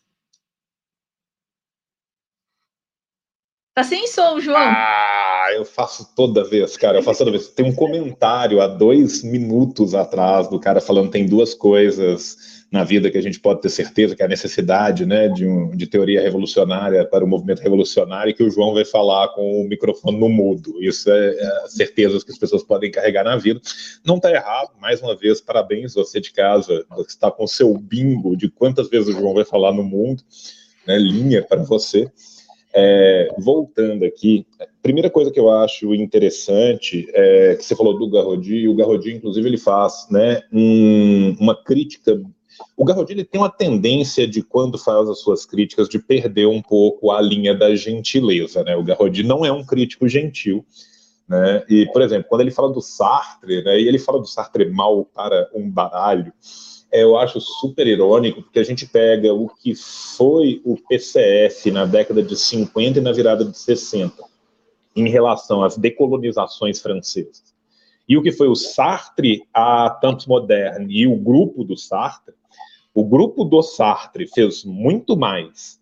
Tá sem som, João? Eu faço toda vez, cara, Tem um comentário há 2 minutos atrás do cara falando que tem 2 coisas na vida que a gente pode ter certeza, que é a necessidade, né, de teoria revolucionária para o movimento revolucionário, e que o João vai falar com o microfone no mudo. Isso é certezas que as pessoas podem carregar na vida. Não está errado, mais uma vez, parabéns você de casa, que está com o seu bingo de quantas vezes o João vai falar no mundo, né, linha para você. Voltando aqui, a primeira coisa que eu acho interessante é que você falou do Garrodi, e o Garrodi, inclusive, ele faz, né, uma crítica. O Garrodi ele tem uma tendência de, quando faz as suas críticas, de perder um pouco a linha da gentileza, né? O Garrodi não é um crítico gentil, né? E, por exemplo, quando ele fala do Sartre, né, e ele fala do Sartre mal para um baralho, eu acho super irônico, porque a gente pega o que foi o PCF na década de 50 e na virada de 60, em relação às decolonizações francesas, e o que foi o Sartre, a Temps Moderne, e o grupo do Sartre. O grupo do Sartre fez muito mais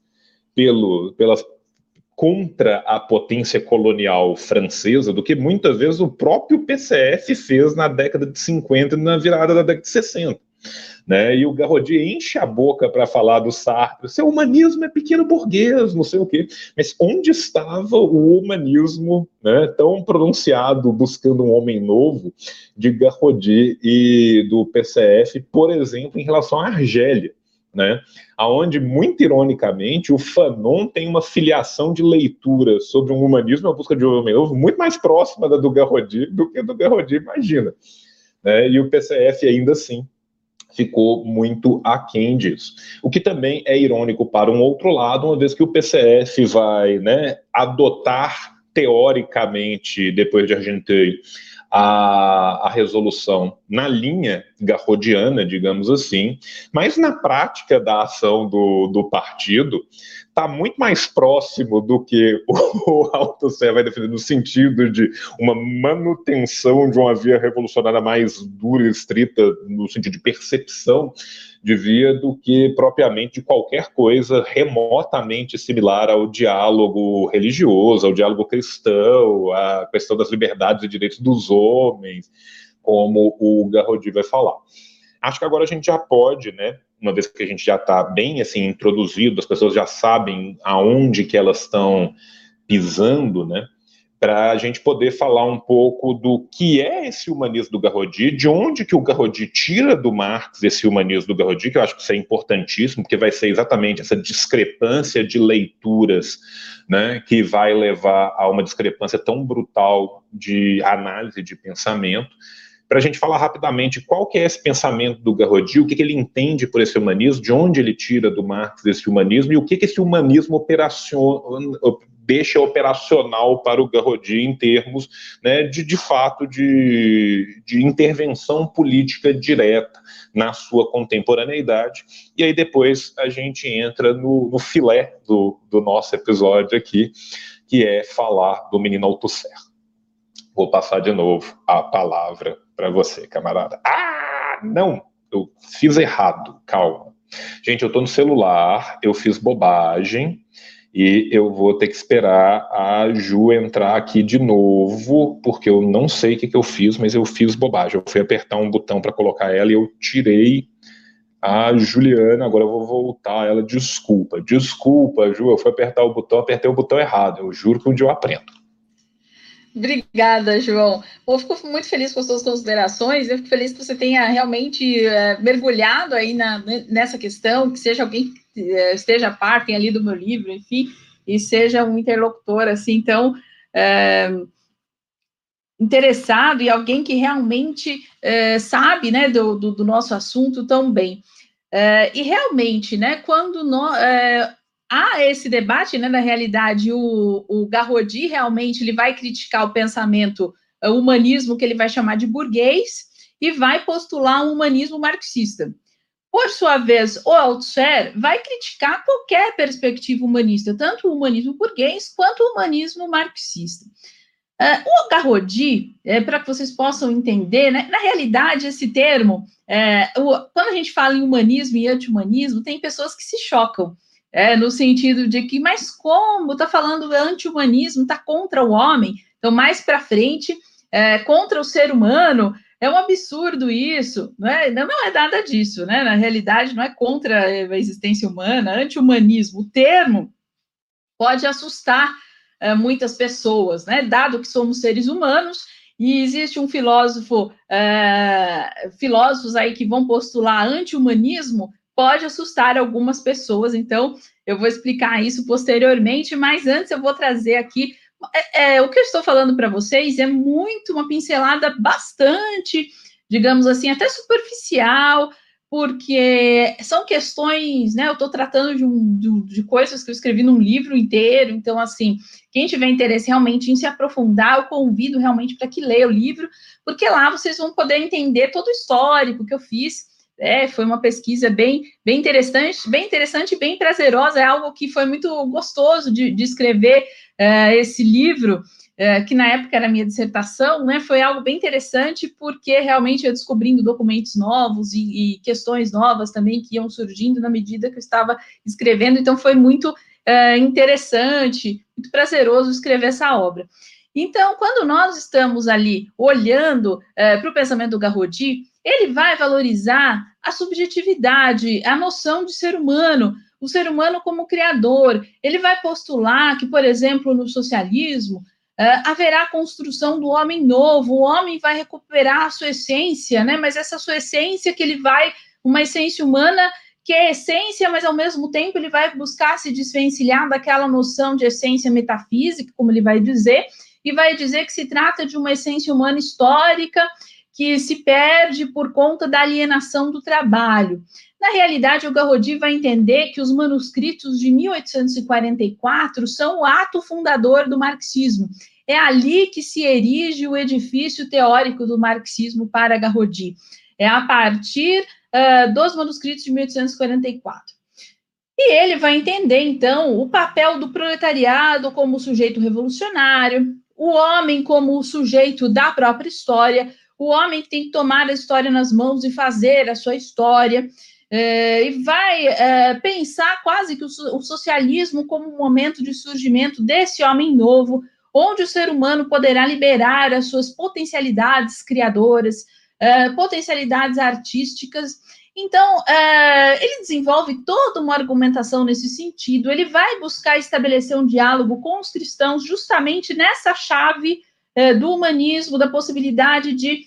contra a potência colonial francesa do que muitas vezes o próprio PCF fez na década de 50 e na virada da década de 60. Né? E o Garrodi enche a boca para falar do Sartre, seu humanismo é pequeno burguês, não sei o quê, mas onde estava o humanismo, né, tão pronunciado, buscando um homem novo, de Garrodi e do PCF, por exemplo, em relação à Argélia, né, onde, muito ironicamente, o Fanon tem uma filiação de leitura sobre um humanismo, a busca de um homem novo, muito mais próxima da do Garrodi do que do Garrodi, imagina. Né? E o PCF, ainda assim, ficou muito aquém disso. O que também é irônico para um outro lado, uma vez que o PCF vai, né, adotar teoricamente, depois de Argenteuil, a resolução na linha garrodiana, digamos assim, mas na prática da ação do partido está muito mais próximo do que o Althusser vai defender, no sentido de uma manutenção de uma via revolucionária mais dura e estrita, no sentido de percepção de via, do que propriamente de qualquer coisa remotamente similar ao diálogo religioso, ao diálogo cristão, à questão das liberdades e direitos dos homens, como o Garrodi vai falar. Acho que agora a gente já pode, né, uma vez que a gente já está bem assim introduzido, as pessoas já sabem aonde que elas estão pisando, né, para a gente poder falar um pouco do que é esse humanismo do Garrodi, de onde que o Garrodi tira do Marx esse humanismo do Garrodi, que eu acho que isso é importantíssimo, porque vai ser exatamente essa discrepância de leituras, né, que vai levar a uma discrepância tão brutal de análise de pensamento, para a gente falar rapidamente qual que é esse pensamento do Garrodi, o que ele entende por esse humanismo, de onde ele tira do Marx esse humanismo, e o que esse humanismo deixa operacional para o Garrodi em termos, né, de fato de intervenção política direta na sua contemporaneidade. E aí depois a gente entra no filé do nosso episódio aqui, que é falar do menino Althusser. Vou passar de novo a palavra para você, camarada. Não, eu fiz errado, calma. Gente, eu estou no celular, eu fiz bobagem, e eu vou ter que esperar a Ju entrar aqui de novo, porque eu não sei o que eu fiz, mas eu fiz bobagem. Eu fui apertar um botão para colocar ela e eu tirei a Juliana, agora eu vou voltar ela. Desculpa, Ju, eu fui apertar o botão, apertei o botão errado. Eu juro que um dia eu aprendo. Obrigada, João. Eu fico muito feliz com as suas considerações, eu fico feliz que você tenha realmente mergulhado aí nessa questão, que seja alguém que esteja a par, ali do meu livro, enfim, e seja um interlocutor, assim, tão interessado e alguém que realmente sabe, né, do nosso assunto tão bem. E realmente, né, quando há esse debate, né, na realidade, o Garrodi realmente ele vai criticar o pensamento, o humanismo que ele vai chamar de burguês, e vai postular um humanismo marxista. Por sua vez, o Althusser vai criticar qualquer perspectiva humanista, tanto o humanismo burguês quanto o humanismo marxista. O Garrodi, para que vocês possam entender, né, na realidade, esse termo, quando a gente fala em humanismo e anti-humanismo, tem pessoas que se chocam, no sentido de que, mas como? Está falando anti-humanismo, está contra o homem, então mais para frente, contra o ser humano, é um absurdo isso, não é nada disso, né? Na realidade, não é contra a existência humana, anti-humanismo, o termo pode assustar muitas pessoas, né? Dado que somos seres humanos, e existe um filósofos aí que vão postular anti-humanismo, pode assustar algumas pessoas, então eu vou explicar isso posteriormente, mas antes eu vou trazer aqui, o que eu estou falando para vocês é muito uma pincelada bastante, digamos assim, até superficial, porque são questões, né, eu estou tratando de coisas que eu escrevi num livro inteiro, então, assim, quem tiver interesse realmente em se aprofundar, eu convido realmente para que leia o livro, porque lá vocês vão poder entender todo o histórico que eu fiz. Foi uma pesquisa bem interessante, bem prazerosa, é algo que foi muito gostoso de escrever esse livro, que na época era minha dissertação, né, foi algo bem interessante, porque realmente eu descobrindo documentos novos e questões novas também que iam surgindo na medida que eu estava escrevendo, então foi muito interessante, muito prazeroso escrever essa obra. Então, quando nós estamos ali olhando para o pensamento do Garrodi, ele vai valorizar a subjetividade, a noção de ser humano, o ser humano como criador. Ele vai postular que, por exemplo, no socialismo, haverá construção do homem novo, o homem vai recuperar a sua essência, né? Mas essa sua essência que ele vai, uma essência humana que é essência, mas ao mesmo tempo ele vai buscar se desvencilhar daquela noção de essência metafísica, como ele vai dizer, e vai dizer que se trata de uma essência humana histórica que se perde por conta da alienação do trabalho. Na realidade, o Garrodi vai entender que os manuscritos de 1844 são o ato fundador do marxismo. É ali que se erige o edifício teórico do marxismo para Garrodi. É a partir dos manuscritos de 1844. E ele vai entender, então, o papel do proletariado como sujeito revolucionário, o homem como o sujeito da própria história, o homem que tem que tomar a história nas mãos e fazer a sua história, e vai pensar quase que o socialismo como um momento de surgimento desse homem novo, onde o ser humano poderá liberar as suas potencialidades criadoras, potencialidades artísticas, Então, ele desenvolve toda uma argumentação nesse sentido, ele vai buscar estabelecer um diálogo com os cristãos justamente nessa chave do humanismo, da possibilidade de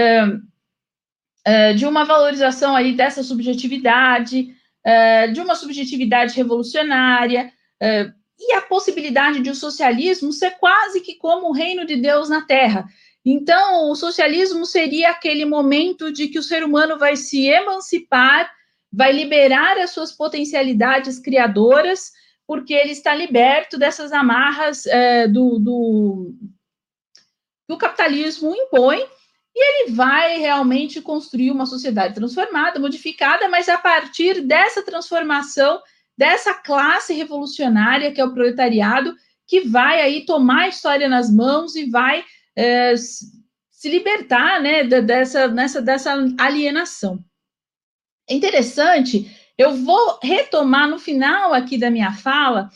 uma valorização aí dessa subjetividade, de uma subjetividade revolucionária, e a possibilidade de o socialismo ser quase que como o reino de Deus na Terra. Então, o socialismo seria aquele momento de que o ser humano vai se emancipar, vai liberar as suas potencialidades criadoras, porque ele está liberto dessas amarras do capitalismo impõe, e ele vai realmente construir uma sociedade transformada, modificada, mas a partir dessa transformação, dessa classe revolucionária que é o proletariado, que vai aí tomar a história nas mãos e vai se libertar, né, dessa alienação. É interessante, eu vou retomar no final aqui da minha fala,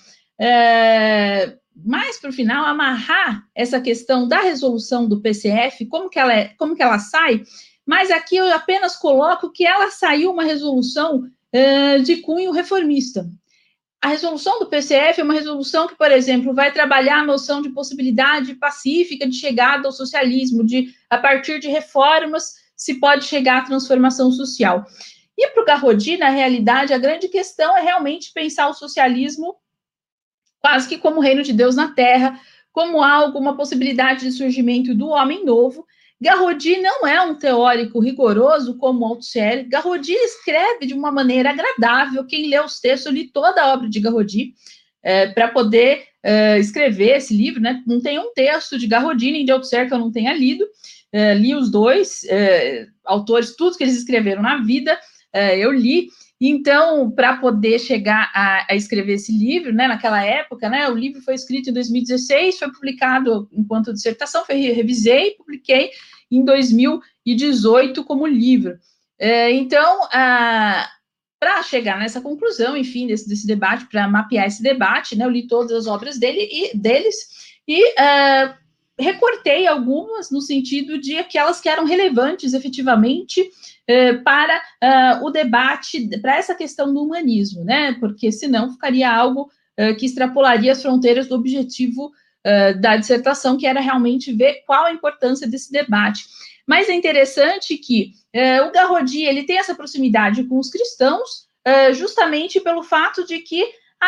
mais para o final, amarrar essa questão da resolução do PCF, como que ela sai, mas aqui eu apenas coloco que ela saiu uma resolução de cunho reformista. A resolução do PCF é uma resolução que, por exemplo, vai trabalhar a noção de possibilidade pacífica de chegada ao socialismo, a partir de reformas se pode chegar à transformação social. E para o Garrodi, na realidade, a grande questão é realmente pensar o socialismo quase que como o reino de Deus na Terra, como algo, uma possibilidade de surgimento do homem novo. Garrodi não é um teórico rigoroso como Althusser. Garrodi escreve de uma maneira agradável. Quem lê os textos, eu li toda a obra de Garrodi para poder escrever esse livro, né? Não tem um texto de Garrodi nem de Althusser que eu não tenha lido. Li os dois autores, tudo que eles escreveram na vida, eu li. Então, para poder chegar a escrever esse livro, né, naquela época, né, o livro foi escrito em 2016, foi publicado enquanto dissertação, revisei e publiquei em 2018 como livro. Então, para chegar nessa conclusão, enfim, desse debate, para mapear esse debate, né, eu li todas as obras deles e recortei algumas no sentido de aquelas que eram relevantes, efetivamente, para o debate, para essa questão do humanismo, né? Porque senão ficaria algo que extrapolaria as fronteiras do objetivo da dissertação, que era realmente ver qual a importância desse debate. Mas é interessante que o Garrodi, ele tem essa proximidade com os cristãos, justamente pelo fato de que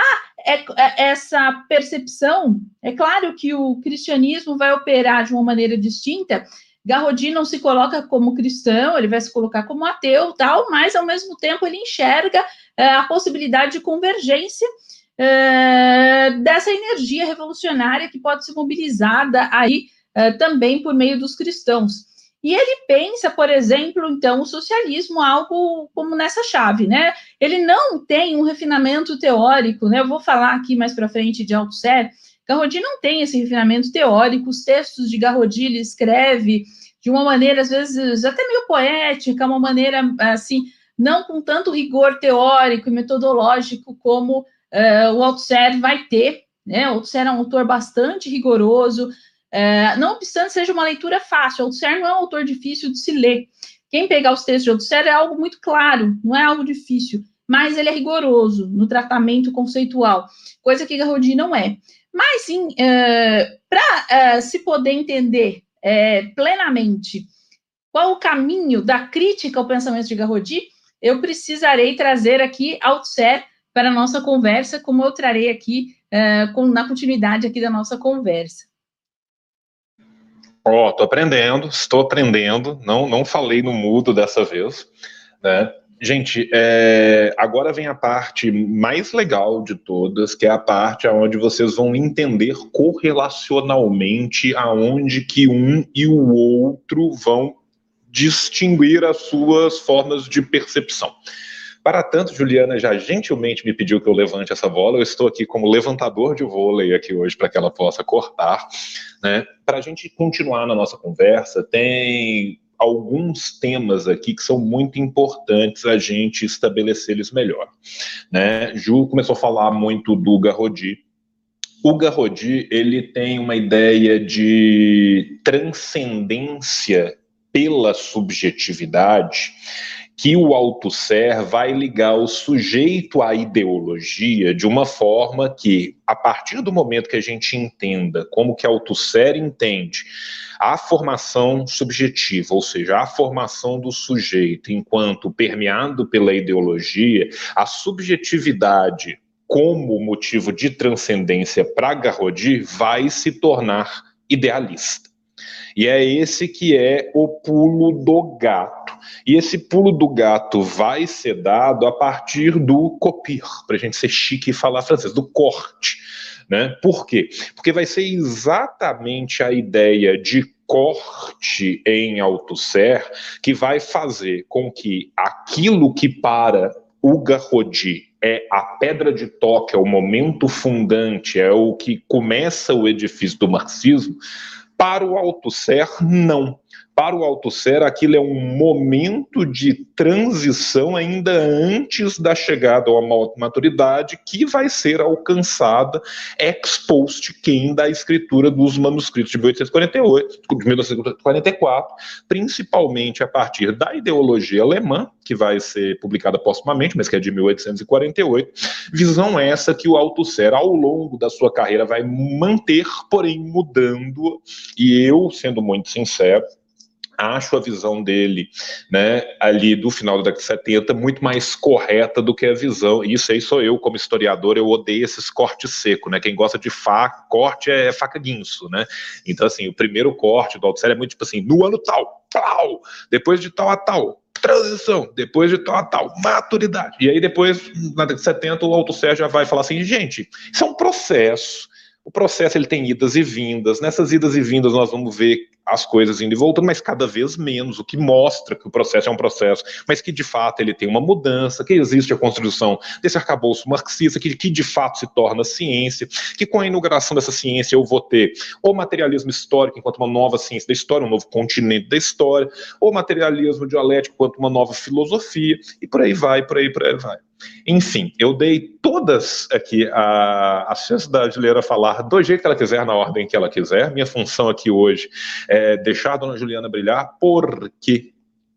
essa percepção, é claro que o cristianismo vai operar de uma maneira distinta. Garrodi não se coloca como cristão, ele vai se colocar como ateu, tal, mas ao mesmo tempo ele enxerga a possibilidade de convergência dessa energia revolucionária que pode ser mobilizada aí também por meio dos cristãos. E ele pensa, por exemplo, então, o socialismo algo como nessa chave, né? Ele não tem um refinamento teórico, né? Eu vou falar aqui mais para frente de Althusser. Garrodi não tem esse refinamento teórico, os textos de Garrodi ele escreve de uma maneira, às vezes, até meio poética, uma maneira, assim, não com tanto rigor teórico e metodológico como o Althusser vai ter, né? O Althusser é um autor bastante rigoroso, não obstante seja uma leitura fácil. Althusser não é um autor difícil de se ler. Quem pegar os textos de Althusser é algo muito claro, não é algo difícil, mas ele é rigoroso no tratamento conceitual, coisa que Garrodi não é. Mas, sim, para se poder entender plenamente qual o caminho da crítica ao pensamento de Garrodi, eu precisarei trazer aqui Althusser para a nossa conversa, como eu trarei aqui na continuidade aqui da nossa conversa. Estou aprendendo, não falei no mudo dessa vez, né? Gente, agora vem a parte mais legal de todas, que é a parte onde vocês vão entender correlacionalmente aonde que um e o outro vão distinguir as suas formas de percepção. Para tanto, Juliana já gentilmente me pediu que eu levante essa bola. Eu estou aqui como levantador de vôlei aqui hoje para que ela possa cortar, né? Para a gente continuar na nossa conversa, tem alguns temas aqui que são muito importantes a gente estabelecer eles melhor, né? Ju começou a falar muito do Garrodi. O Garrodi, ele tem uma ideia de transcendência pela subjetividade que o Althusser vai ligar o sujeito à ideologia de uma forma que, a partir do momento que a gente entenda como que Althusser entende a formação subjetiva, ou seja, a formação do sujeito enquanto permeado pela ideologia, a subjetividade como motivo de transcendência para Garrodi vai se tornar idealista. E é esse que é o pulo do gato. E esse pulo do gato vai ser dado a partir do copir, para a gente ser chique e falar francês, do corte. Né? Por quê? Porque vai ser exatamente a ideia de corte em Althusser que vai fazer com que aquilo que para o Garrodi é a pedra de toque, é o momento fundante, é o que começa o edifício do marxismo, para o Althusser, não. Para o Althusser, aquilo é um momento de transição ainda antes da chegada à maturidade que vai ser alcançada ex post da escritura dos manuscritos de 1944, principalmente a partir da ideologia alemã, que vai ser publicada postumamente, mas que é de 1848, visão essa que o Althusser, ao longo da sua carreira, vai manter, porém mudando, e eu, sendo muito sincero, acho a visão dele, né, ali do final da década de 70 muito mais correta do que a visão, e isso aí sou eu como historiador, eu odeio esses cortes secos, né, quem gosta de corte é faca guinso, né, então assim, o primeiro corte do Althusser é muito tipo assim, no ano tal, pau, depois de tal a tal, transição, depois de tal a tal, maturidade, e aí depois, na década de 70, o Althusser já vai falar assim, gente, isso é um processo, o processo ele tem idas e vindas, nessas idas e vindas nós vamos ver as coisas indo e voltando, mas cada vez menos, o que mostra que o processo é um processo, mas que de fato ele tem uma mudança, que existe a construção desse arcabouço marxista, que de fato se torna ciência, que com a inauguração dessa ciência eu vou ter o materialismo histórico enquanto uma nova ciência da história, um novo continente da história, o materialismo dialético enquanto uma nova filosofia, e por aí vai, por aí vai. Enfim, eu dei todas aqui a chance da Juliana falar do jeito que ela quiser, na ordem que ela quiser. Minha função aqui hoje é deixar a dona Juliana brilhar, porque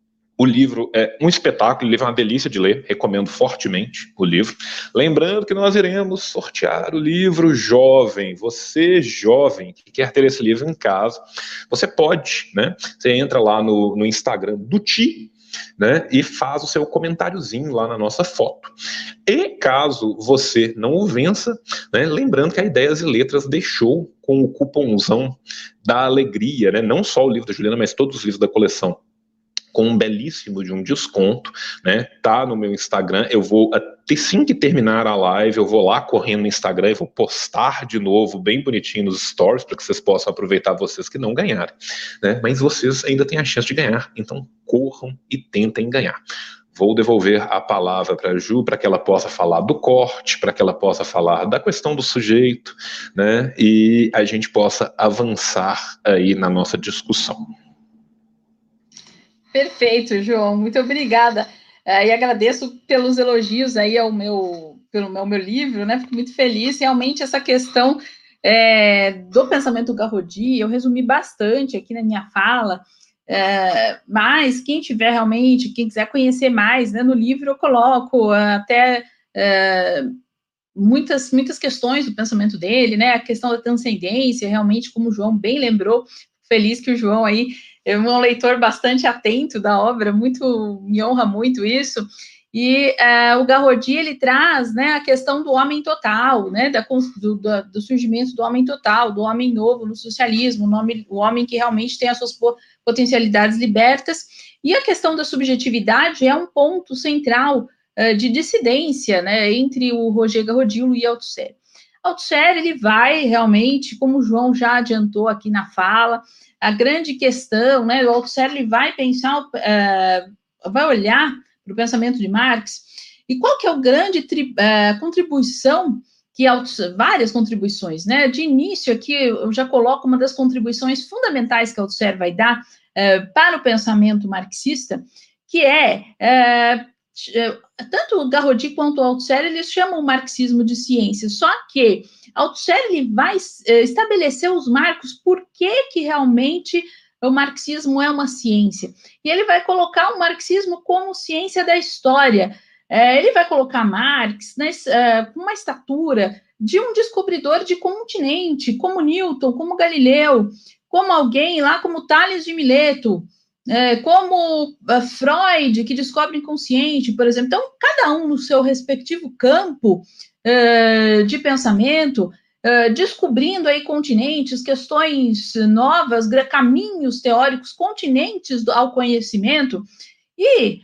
o livro é um espetáculo, o livro é uma delícia de ler, recomendo fortemente o livro. Lembrando que nós iremos sortear o livro Jovem. Você, jovem, que quer ter esse livro em casa, você pode, né? Você entra lá no Instagram do Ti, né, e faz o seu comentáriozinho lá na nossa foto. E caso você não o vença, né, lembrando que a Ideias e Letras deixou com o cupomzão da alegria, né, não só o livro da Juliana, mas todos os livros da coleção, com um belíssimo de um desconto, né, tá no meu Instagram, eu vou, assim que terminar a live, eu vou lá correndo no Instagram e vou postar de novo, bem bonitinho nos stories, para que vocês possam aproveitar, vocês que não ganharem, né, mas vocês ainda têm a chance de ganhar, então corram e tentem ganhar. Vou devolver a palavra para a Ju, para que ela possa falar do corte, para que ela possa falar da questão do sujeito, né, e a gente possa avançar aí na nossa discussão. Perfeito, João, muito obrigada. E agradeço pelos elogios aí pelo meu livro, né? Fico muito feliz. Realmente, essa questão do pensamento Garrodi, eu resumi bastante aqui na minha fala, mas quem tiver realmente, quem quiser conhecer mais, né, no livro eu coloco até muitas questões do pensamento dele, né? A questão da transcendência, realmente, como o João bem lembrou, feliz que o João aí é um leitor bastante atento da obra, me honra muito isso. E o Garrodi, ele traz, né, a questão do homem total, né, do surgimento do homem total, do homem novo no socialismo, o homem que realmente tem as suas potencialidades libertas. E a questão da subjetividade é um ponto central de dissidência, né, entre o Roger Garrodi e o Louis Althusser. Althusser, ele vai realmente, como o João já adiantou aqui na fala, a grande questão, né, o Althusser, ele vai pensar, vai olhar para o pensamento de Marx, e qual que é a grande contribuição que Althusser, várias contribuições, né, de início aqui eu já coloco uma das contribuições fundamentais que Althusser vai dar para o pensamento marxista, que tanto o Garrodi quanto o Althusser, eles chamam o marxismo de ciência, só que Althusser, ele vai estabelecer os marcos por que realmente o marxismo é uma ciência. E ele vai colocar o marxismo como ciência da história. Ele vai colocar Marx com uma estatura de um descobridor de continente, como Newton, como Galileu, como alguém lá como Tales de Mileto, como Freud, que descobre inconsciente, por exemplo. Então, cada um no seu respectivo campo de pensamento, descobrindo aí continentes, questões novas, caminhos teóricos, continentes ao conhecimento. E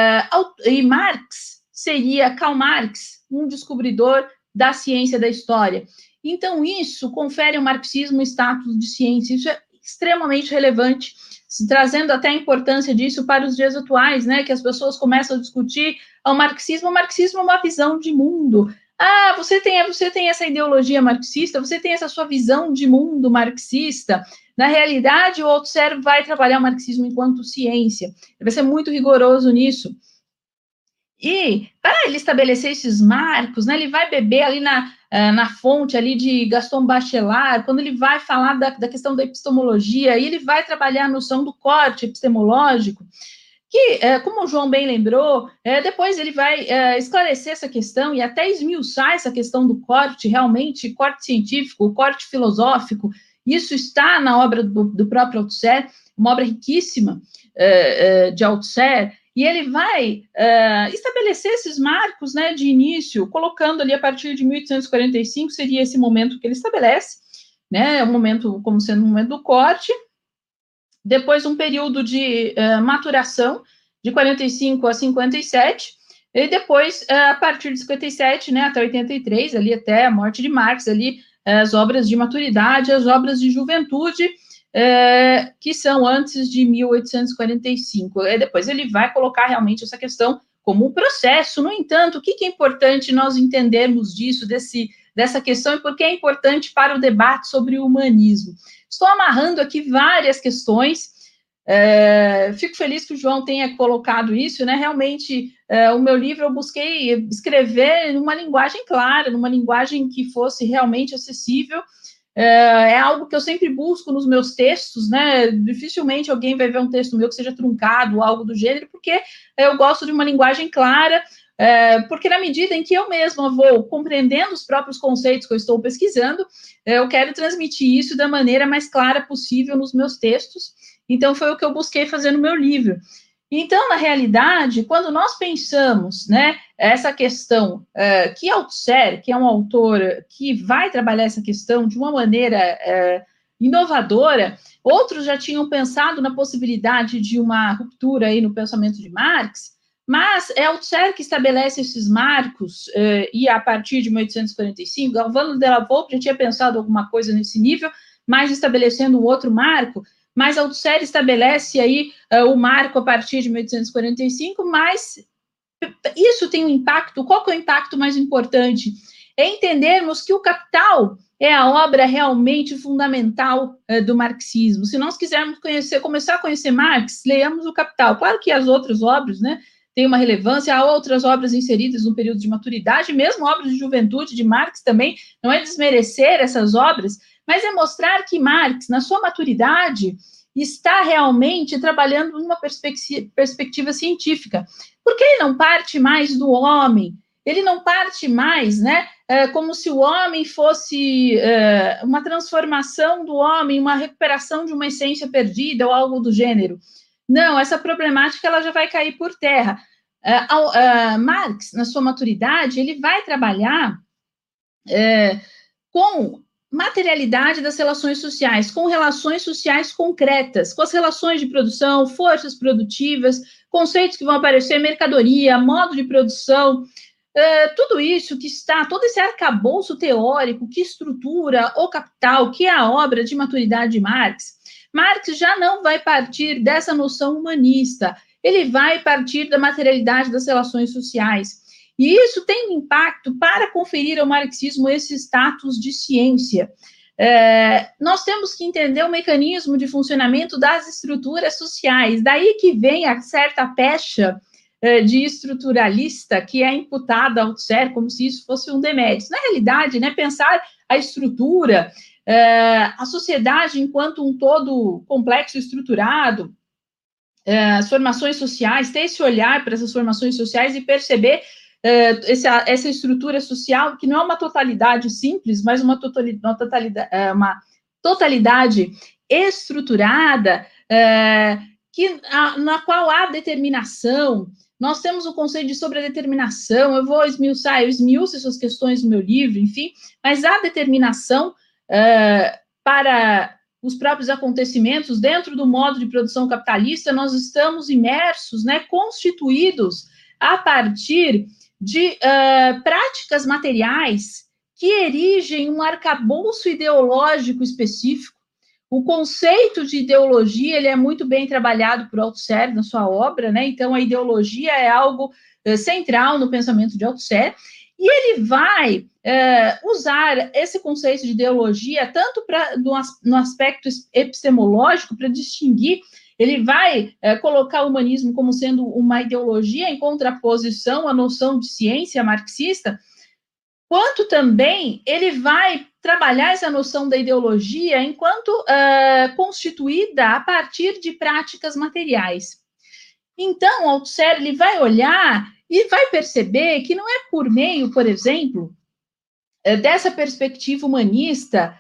Marx seria, Karl Marx, um descobridor da ciência da história. Então, isso confere ao marxismo status de ciência. Isso é extremamente relevante, trazendo até a importância disso para os dias atuais, né, que as pessoas começam a discutir o marxismo é uma visão de mundo. Você tem essa ideologia marxista, você tem essa sua visão de mundo marxista. Na realidade, o Althusser vai trabalhar o marxismo enquanto ciência. Ele vai ser muito rigoroso nisso. E, para ele estabelecer esses marcos, né, ele vai beber ali na fonte ali de Gaston Bachelard, quando ele vai falar da questão da epistemologia, e ele vai trabalhar a noção do corte epistemológico, que, como o João bem lembrou, depois ele vai esclarecer essa questão e até esmiuçar essa questão do corte, realmente, corte científico, corte filosófico. Isso está na obra do próprio Althusser, uma obra riquíssima de Althusser, e ele vai estabelecer esses marcos, né, de início, colocando ali a partir de 1845, seria esse momento que ele estabelece, né, um momento como sendo um momento do corte, depois um período de maturação, de 45 a 57, e depois, a partir de 57, né, até 83, ali até a morte de Marx, ali, as obras de maturidade, as obras de juventude, que são antes de 1845. Depois ele vai colocar realmente essa questão como um processo. No entanto, o que é importante nós entendermos disso, dessa questão, e por que é importante para o debate sobre o humanismo? Estou amarrando aqui várias questões. Fico feliz que o João tenha colocado isso, né? Realmente, o meu livro eu busquei escrever numa linguagem clara, numa linguagem que fosse realmente acessível. É algo que eu sempre busco nos meus textos, né? Dificilmente alguém vai ver um texto meu que seja truncado ou algo do gênero, porque eu gosto de uma linguagem clara, porque na medida em que eu mesma vou compreendendo os próprios conceitos que eu estou pesquisando, eu quero transmitir isso da maneira mais clara possível nos meus textos. Então, foi o que eu busquei fazer no meu livro. Então, na realidade, quando nós pensamos, né, essa questão que Althusser, que é um autor que vai trabalhar essa questão de uma maneira inovadora, outros já tinham pensado na possibilidade de uma ruptura aí no pensamento de Marx, mas é Althusser que estabelece esses marcos, e a partir de 1845, Galvano de la Volpe já tinha pensado alguma coisa nesse nível, mas estabelecendo um outro marco. Mas Althusser estabelece aí o marco a partir de 1845, mas isso tem um impacto. Qual que é o impacto mais importante? É entendermos que o Capital é a obra realmente fundamental do marxismo. Se nós quisermos começar a conhecer Marx, leiamos o Capital. Claro que as outras obras, né, têm uma relevância, há outras obras inseridas no período de maturidade, mesmo obras de juventude de Marx também, não é desmerecer essas obras, mas é mostrar que Marx, na sua maturidade, está realmente trabalhando numa perspectiva científica. Porque ele não parte mais do homem, ele não parte mais, né, como se o homem fosse uma transformação do homem, uma recuperação de uma essência perdida ou algo do gênero. Não, essa problemática ela já vai cair por terra. Marx, na sua maturidade, ele vai trabalhar com materialidade das relações sociais, com relações sociais concretas, com as relações de produção, forças produtivas, conceitos que vão aparecer, mercadoria, modo de produção, tudo isso que está, todo esse arcabouço teórico que estrutura o Capital, que é a obra de maturidade de Marx. Marx já não vai partir dessa noção humanista, ele vai partir da materialidade das relações sociais. E isso tem um impacto para conferir ao marxismo esse status de ciência. Nós temos que entender o mecanismo de funcionamento das estruturas sociais, daí que vem a certa pecha de estruturalista que é imputada ao Althusser como se isso fosse um demérito. Na realidade, né, pensar a estrutura a sociedade enquanto um todo complexo, estruturado, as formações sociais, ter esse olhar para essas formações sociais e perceber essa estrutura social, que não é uma totalidade simples, mas uma totalidade estruturada, na qual há determinação. Nós temos o conceito de sobredeterminação, eu esmiuço essas questões no meu livro, enfim, mas há determinação para os próprios acontecimentos. Dentro do modo de produção capitalista, nós estamos imersos, né, constituídos a partir de práticas materiais que erigem um arcabouço ideológico específico. O conceito de ideologia, ele é muito bem trabalhado por Althusser na sua obra, né? Então, a ideologia é algo central no pensamento de Althusser, e ele vai usar esse conceito de ideologia tanto no aspecto epistemológico, para distinguir. Ele vai colocar o humanismo como sendo uma ideologia em contraposição à noção de ciência marxista, quanto também ele vai trabalhar essa noção da ideologia enquanto constituída a partir de práticas materiais. Então, Althusser, ele vai olhar e vai perceber que não é por meio, por exemplo, dessa perspectiva humanista,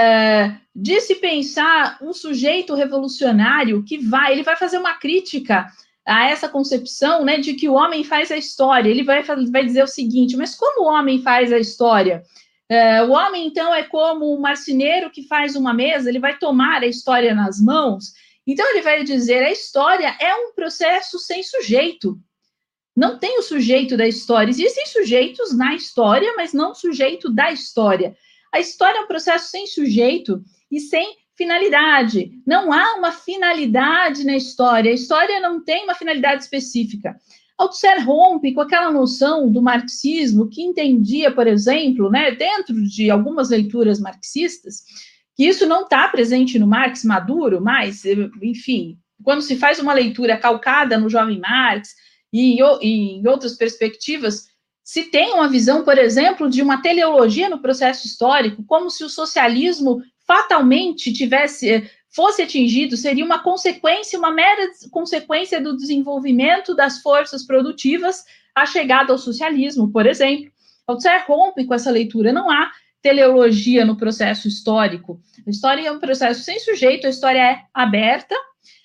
de se pensar um sujeito revolucionário ele vai fazer uma crítica a essa concepção, né, de que o homem faz a história. Ele vai dizer o seguinte: mas como o homem faz a história? O homem, então, é como um marceneiro que faz uma mesa, ele vai tomar a história nas mãos. Então, ele vai dizer: a história é um processo sem sujeito. Não tem o sujeito da história. Existem sujeitos na história, mas não o sujeito da história. A história é um processo sem sujeito e sem finalidade. Não há uma finalidade na história. A história não tem uma finalidade específica. Althusser rompe com aquela noção do marxismo que entendia, por exemplo, né, dentro de algumas leituras marxistas, que isso não está presente no Marx maduro, mas, enfim, quando se faz uma leitura calcada no jovem Marx e em outras perspectivas, se tem uma visão, por exemplo, de uma teleologia no processo histórico, como se o socialismo fatalmente fosse atingido, seria uma mera consequência do desenvolvimento das forças produtivas, a chegada ao socialismo, por exemplo. Althusser rompe com essa leitura. Não há teleologia no processo histórico. A história é um processo sem sujeito, a história é aberta.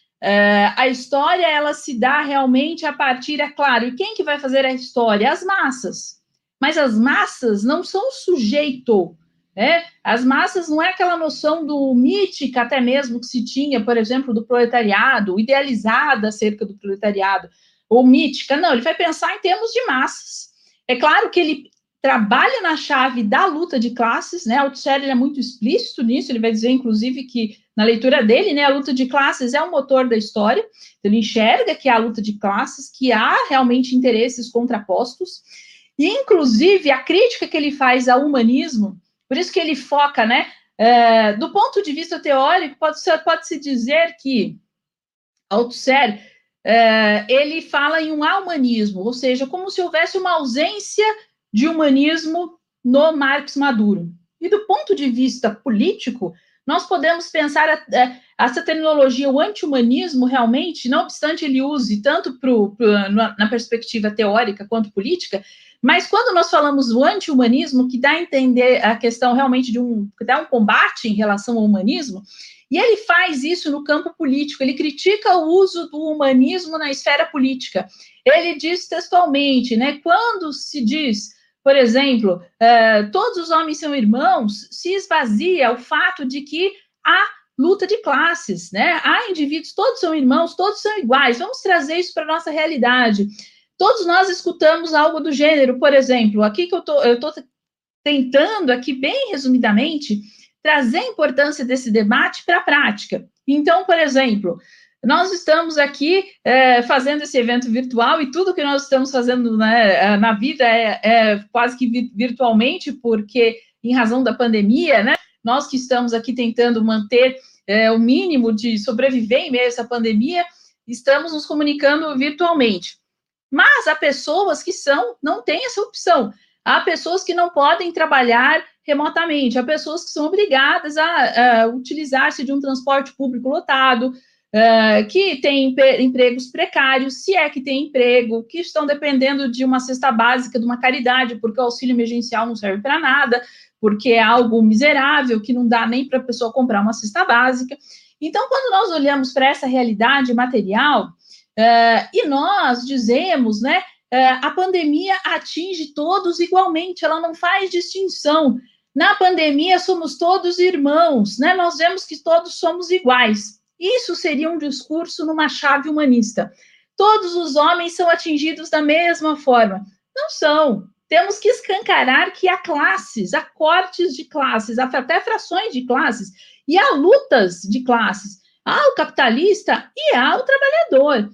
A história, ela se dá realmente a partir, é claro, e quem que vai fazer a história? As massas. Mas as massas não são sujeito. As massas não é aquela noção mítica até mesmo que se tinha, por exemplo, do proletariado, idealizada acerca do proletariado, ou mítica. Não, ele vai pensar em termos de massas. É claro que ele trabalha na chave da luta de classes, né? Althusser é muito explícito nisso, ele vai dizer, inclusive, que na leitura dele, né, a luta de classes é o motor da história. Ele enxerga que há luta de classes, que há realmente interesses contrapostos, e, inclusive, a crítica que ele faz ao humanismo, por isso que ele foca, né, do ponto de vista teórico, pode-se dizer que Althusser, ele fala em um ahumanismo, ou seja, como se houvesse uma ausência de humanismo no Marx maduro. E do ponto de vista político, nós podemos pensar essa terminologia, o anti-humanismo, realmente, não obstante ele use tanto na perspectiva teórica quanto política, mas quando nós falamos do anti-humanismo, que dá a entender a questão realmente que dá um combate em relação ao humanismo, e ele faz isso no campo político, ele critica o uso do humanismo na esfera política. Ele diz textualmente, né, quando se diz, por exemplo, todos os homens são irmãos, se esvazia o fato de que há luta de classes, né? Há indivíduos, todos são irmãos, todos são iguais. Vamos trazer isso para a nossa realidade. Todos nós escutamos algo do gênero, por exemplo, aqui que eu estou tentando, aqui bem resumidamente, trazer a importância desse debate para a prática. Então, por exemplo, nós estamos aqui fazendo esse evento virtual e tudo que nós estamos fazendo, né, na vida é quase que virtualmente, porque em razão da pandemia, né, nós que estamos aqui tentando manter o mínimo de sobreviver em meio a essa pandemia, estamos nos comunicando virtualmente. Mas há pessoas que não têm essa opção. Há pessoas que não podem trabalhar remotamente, há pessoas que são obrigadas a utilizar-se de um transporte público lotado, que têm empregos precários, se é que tem emprego, que estão dependendo de uma cesta básica, de uma caridade, porque o auxílio emergencial não serve para nada, porque é algo miserável, que não dá nem para a pessoa comprar uma cesta básica. Então, quando nós olhamos para essa realidade material, e nós dizemos, né, a pandemia atinge todos igualmente, ela não faz distinção. Na pandemia, somos todos irmãos, né? Nós vemos que todos somos iguais. Isso seria um discurso numa chave humanista. Todos os homens são atingidos da mesma forma. Não são. Temos que escancarar que há classes, há cortes de classes, há até frações de classes, e há lutas de classes. Há o capitalista e há o trabalhador.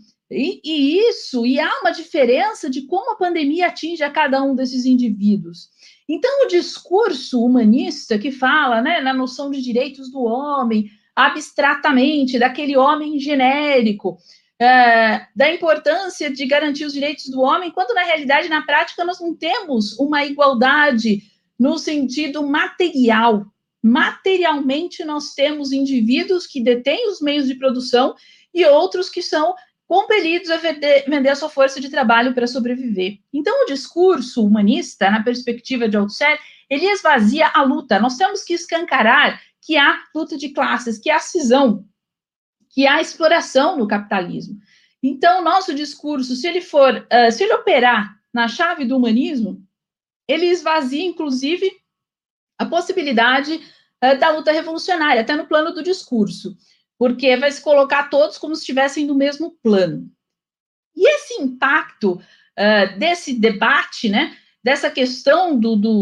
E há uma diferença de como a pandemia atinge a cada um desses indivíduos. Então, o discurso humanista que fala, né, na noção de direitos do homem, abstratamente, daquele homem genérico, da importância de garantir os direitos do homem, quando, na realidade, na prática, nós não temos uma igualdade no sentido material. Materialmente, nós temos indivíduos que detêm os meios de produção e outros que são compelidos a vender a sua força de trabalho para sobreviver. Então, o discurso humanista, na perspectiva de Althusser, ele esvazia a luta. Nós temos que escancarar que há luta de classes, que há cisão, que há exploração no capitalismo. Então, nosso discurso, se ele operar na chave do humanismo, ele esvazia, inclusive, a possibilidade da luta revolucionária, até no plano do discurso, porque vai se colocar todos como se estivessem no mesmo plano. E esse impacto desse debate, né, dessa questão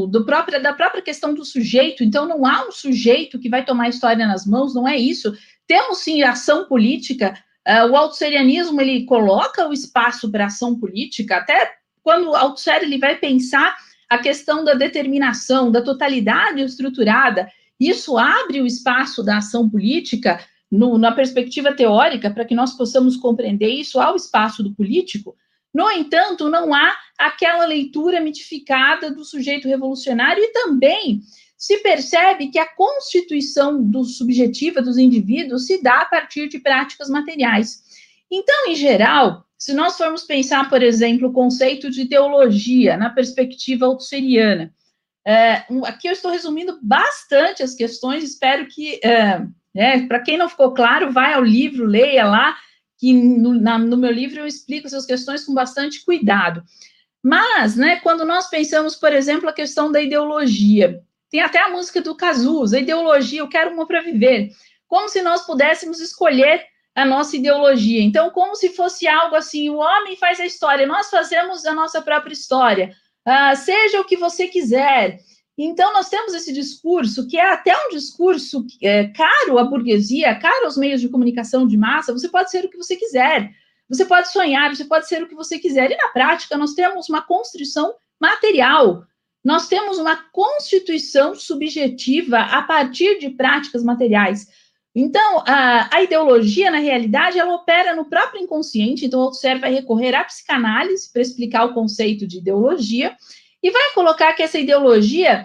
da própria questão do sujeito, então não há um sujeito que vai tomar a história nas mãos, não é isso. Temos sim ação política, o althusserianismo ele coloca o espaço para ação política, até quando o Althusser ele vai pensar a questão da determinação, da totalidade estruturada, isso abre o espaço da ação política na perspectiva teórica, para que nós possamos compreender isso, há o espaço do político. No entanto, não há aquela leitura mitificada do sujeito revolucionário e também se percebe que a constituição subjetiva dos indivíduos se dá a partir de práticas materiais. Então, em geral, se nós formos pensar, por exemplo, o conceito de ideologia na perspectiva althusseriana, aqui eu estou resumindo bastante as questões, espero que, para quem não ficou claro, vai ao livro, leia lá, que no meu livro eu explico essas questões com bastante cuidado. Mas, né, quando nós pensamos, por exemplo, a questão da ideologia, tem até a música do Cazuza, a ideologia, eu quero uma para viver, como se nós pudéssemos escolher a nossa ideologia. Então, como se fosse algo assim, o homem faz a história, nós fazemos a nossa própria história, seja o que você quiser. Então, nós temos esse discurso, que é até um discurso caro à burguesia, caro aos meios de comunicação de massa, você pode ser o que você quiser, você pode sonhar, você pode ser o que você quiser. E, na prática, nós temos uma construção material, nós temos uma constituição subjetiva a partir de práticas materiais. Então, a ideologia, na realidade, ela opera no próprio inconsciente, então o Althusser vai recorrer à psicanálise para explicar o conceito de ideologia, e vai colocar que essa ideologia,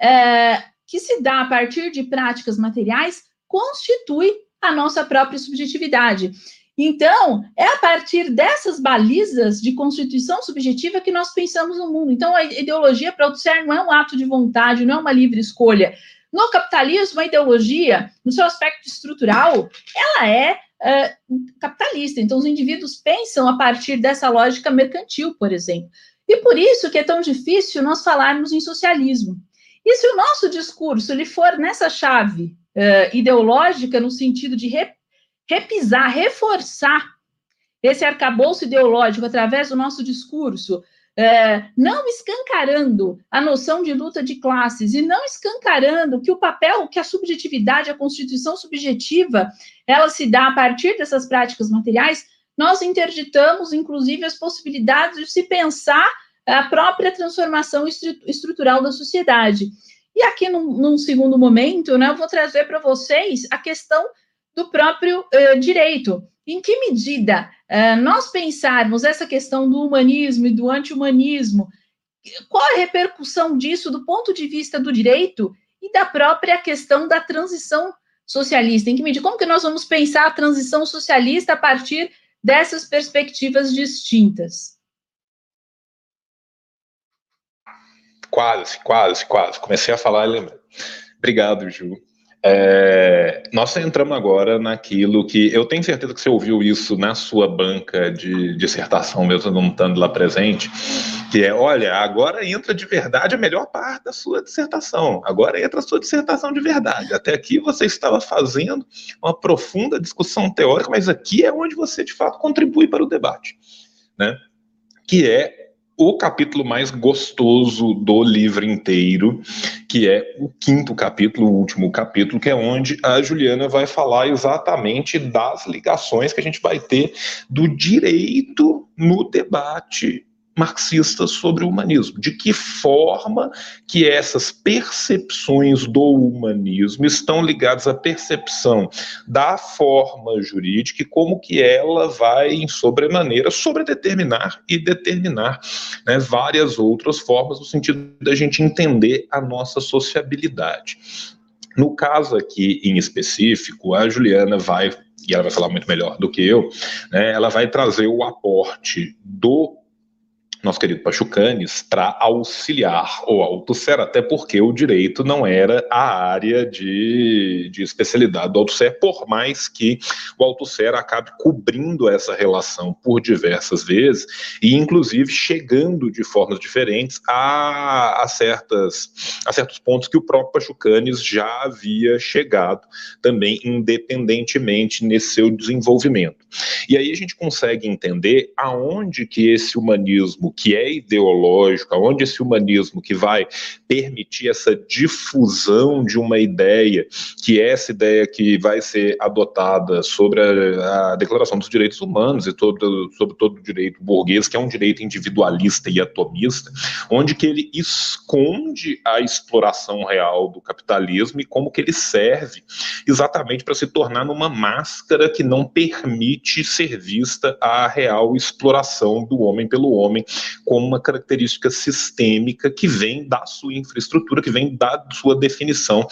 que se dá a partir de práticas materiais, constitui a nossa própria subjetividade. Então, é a partir dessas balizas de constituição subjetiva que nós pensamos no mundo. Então, a ideologia, para Althusser, não é um ato de vontade, não é uma livre escolha. No capitalismo, a ideologia, no seu aspecto estrutural, ela é capitalista. Então, os indivíduos pensam a partir dessa lógica mercantil, por exemplo. E por isso que é tão difícil nós falarmos em socialismo. E se o nosso discurso ele for nessa chave ideológica, no sentido de repisar, reforçar esse arcabouço ideológico através do nosso discurso, não escancarando a noção de luta de classes e não escancarando que o papel, que a subjetividade, a constituição subjetiva, ela se dá a partir dessas práticas materiais, nós interditamos, inclusive, as possibilidades de se pensar a própria transformação estrutural da sociedade. E aqui, num segundo momento, né, eu vou trazer para vocês a questão do próprio direito. Em que medida nós pensarmos essa questão do humanismo e do anti-humanismo, qual a repercussão disso do ponto de vista do direito e da própria questão da transição socialista? Em que medida, como que nós vamos pensar a transição socialista a partir dessas perspectivas distintas? Quase. Comecei a falar e lembrei. Obrigado, Ju. Nós entramos agora naquilo que eu tenho certeza que você ouviu isso na sua banca de dissertação, mesmo não estando lá presente, que é, olha, agora entra de verdade a melhor parte da sua dissertação, agora entra a sua dissertação de verdade. Até aqui você estava fazendo uma profunda discussão teórica, mas aqui é onde você, de fato, contribui para o debate, né? Que é o capítulo mais gostoso do livro inteiro, que é o 5º capítulo, o último capítulo, que é onde a Juliana vai falar exatamente das ligações que a gente vai ter do direito no debate marxista sobre o humanismo, de que forma que essas percepções do humanismo estão ligadas à percepção da forma jurídica e como que ela vai, em sobremaneira, sobredeterminar e determinar, né, várias outras formas, no sentido da gente entender a nossa sociabilidade. No caso aqui, em específico, a Juliana vai, e ela vai falar muito melhor do que eu, né, ela vai trazer o aporte do nosso querido Pachucanes para auxiliar o Althusser, até porque o direito não era a área de especialidade do Althusser, por mais que o Althusser acabe cobrindo essa relação por diversas vezes e, inclusive, chegando de formas diferentes a certos pontos que o próprio Pachucanes já havia chegado também independentemente nesse seu desenvolvimento. E aí a gente consegue entender aonde que esse humanismo que é ideológico, aonde esse humanismo que vai permitir essa difusão de uma ideia, que é essa ideia que vai ser adotada sobre a Declaração dos Direitos Humanos e sobre todo o direito burguês, que é um direito individualista e atomista, onde que ele esconde a exploração real do capitalismo e como que ele serve exatamente para se tornar numa máscara que não permite ser vista a real exploração do homem pelo homem como uma característica sistêmica que vem da sua infraestrutura, que vem da sua definição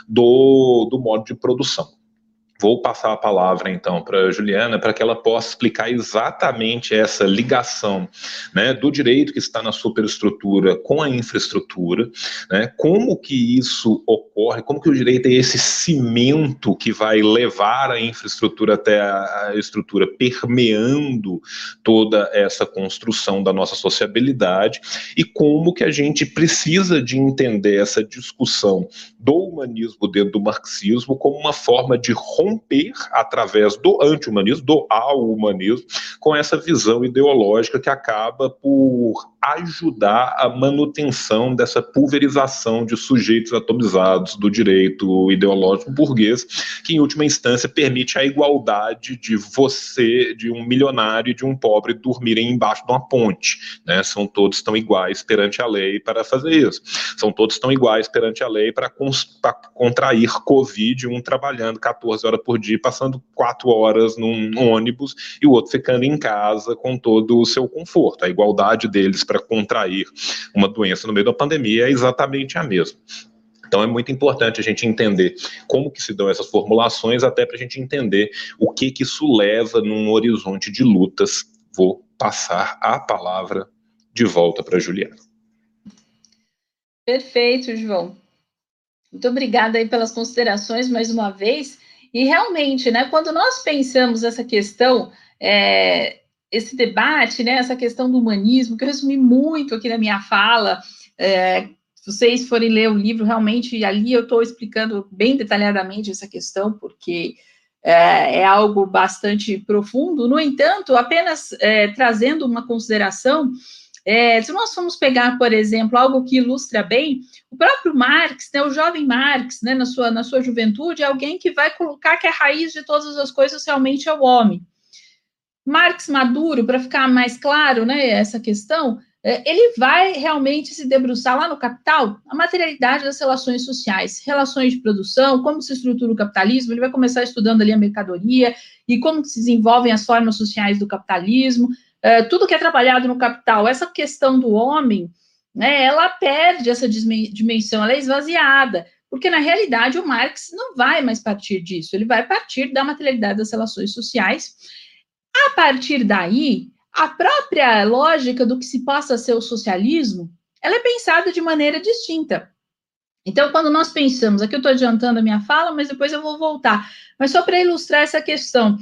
do modo de produção. Vou passar a palavra, então, para a Juliana, para que ela possa explicar exatamente essa ligação, né, do direito que está na superestrutura com a infraestrutura, né, como que isso ocorre, como que o direito é esse cimento que vai levar a infraestrutura até a estrutura, permeando toda essa construção da nossa sociabilidade, e como que a gente precisa de entender essa discussão do humanismo dentro do marxismo como uma forma de romper através do anti-humanismo, do ao-humanismo, com essa visão ideológica que acaba por ajudar a manutenção dessa pulverização de sujeitos atomizados do direito ideológico burguês, que em última instância permite a igualdade de você, de um milionário e de um pobre dormirem embaixo de uma ponte, né? São todos tão iguais perante a lei para fazer isso. São todos tão iguais perante a lei para contrair Covid, um trabalhando 14 horas por dia, passando 4 horas num ônibus e o outro ficando em casa com todo o seu conforto. A igualdade deles para contrair uma doença no meio da pandemia é exatamente a mesma. Então é muito importante a gente entender como que se dão essas formulações, até para a gente entender o que isso leva num horizonte de lutas. Vou passar a palavra de volta para a Juliana. Perfeito, João. Muito obrigada aí pelas considerações mais uma vez. E realmente, né, quando nós pensamos essa questão, esse debate, né, essa questão do humanismo, que eu resumi muito aqui na minha fala, se vocês forem ler o livro, realmente, ali eu estou explicando bem detalhadamente essa questão, porque é algo bastante profundo. No entanto, apenas trazendo uma consideração, se nós formos pegar, por exemplo, algo que ilustra bem, o próprio Marx, né, o jovem Marx, né, na sua juventude, é alguém que vai colocar que a raiz de todas as coisas realmente é o homem. Marx maduro, para ficar mais claro, né, essa questão, ele vai realmente se debruçar lá no Capital, a materialidade das relações sociais, relações de produção, como se estrutura o capitalismo, ele vai começar estudando ali a mercadoria e como se desenvolvem as formas sociais do capitalismo, tudo que é trabalhado no Capital, essa questão do homem, né, ela perde essa dimensão, ela é esvaziada, porque na realidade o Marx não vai mais partir disso, ele vai partir da materialidade das relações sociais. A partir daí, a própria lógica do que se possa ser o socialismo, ela é pensada de maneira distinta. Então, quando nós pensamos, aqui eu estou adiantando a minha fala, mas depois eu vou voltar, mas só para ilustrar essa questão,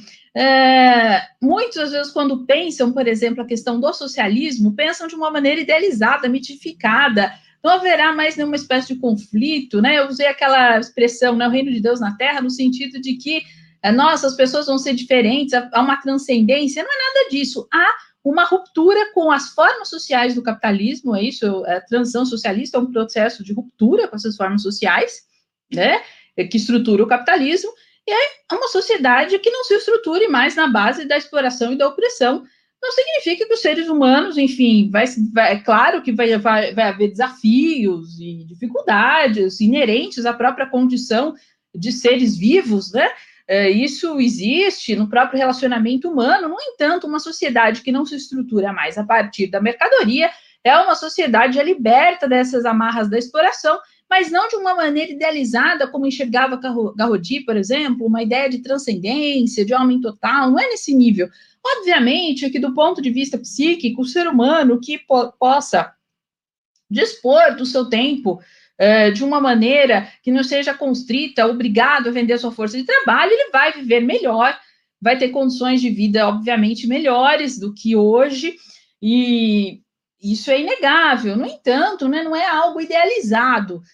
muitas vezes quando pensam, por exemplo, a questão do socialismo, pensam de uma maneira idealizada, mitificada, não haverá mais nenhuma espécie de conflito, né? Eu usei aquela expressão, né, o reino de Deus na terra, no sentido de que, nossa, as pessoas vão ser diferentes, há uma transcendência, não é nada disso, há uma ruptura com as formas sociais do capitalismo, é isso, a transição socialista é um processo de ruptura com essas formas sociais, né, que estrutura o capitalismo, e é uma sociedade que não se estruture mais na base da exploração e da opressão. Não significa que os seres humanos, enfim, é claro que vai haver desafios e dificuldades inerentes à própria condição de seres vivos, né? Isso existe no próprio relacionamento humano. No entanto, uma sociedade que não se estrutura mais a partir da mercadoria é uma sociedade já liberta dessas amarras da exploração, mas não de uma maneira idealizada, como enxergava Garrodi, por exemplo, uma ideia de transcendência, de homem total, não é nesse nível. Obviamente que, do ponto de vista psíquico, o ser humano que possa dispor do seu tempo de uma maneira que não seja constrita, obrigado a vender sua força de trabalho, ele vai viver melhor, vai ter condições de vida, obviamente, melhores do que hoje, e isso é inegável. No entanto, né, não é algo idealizado.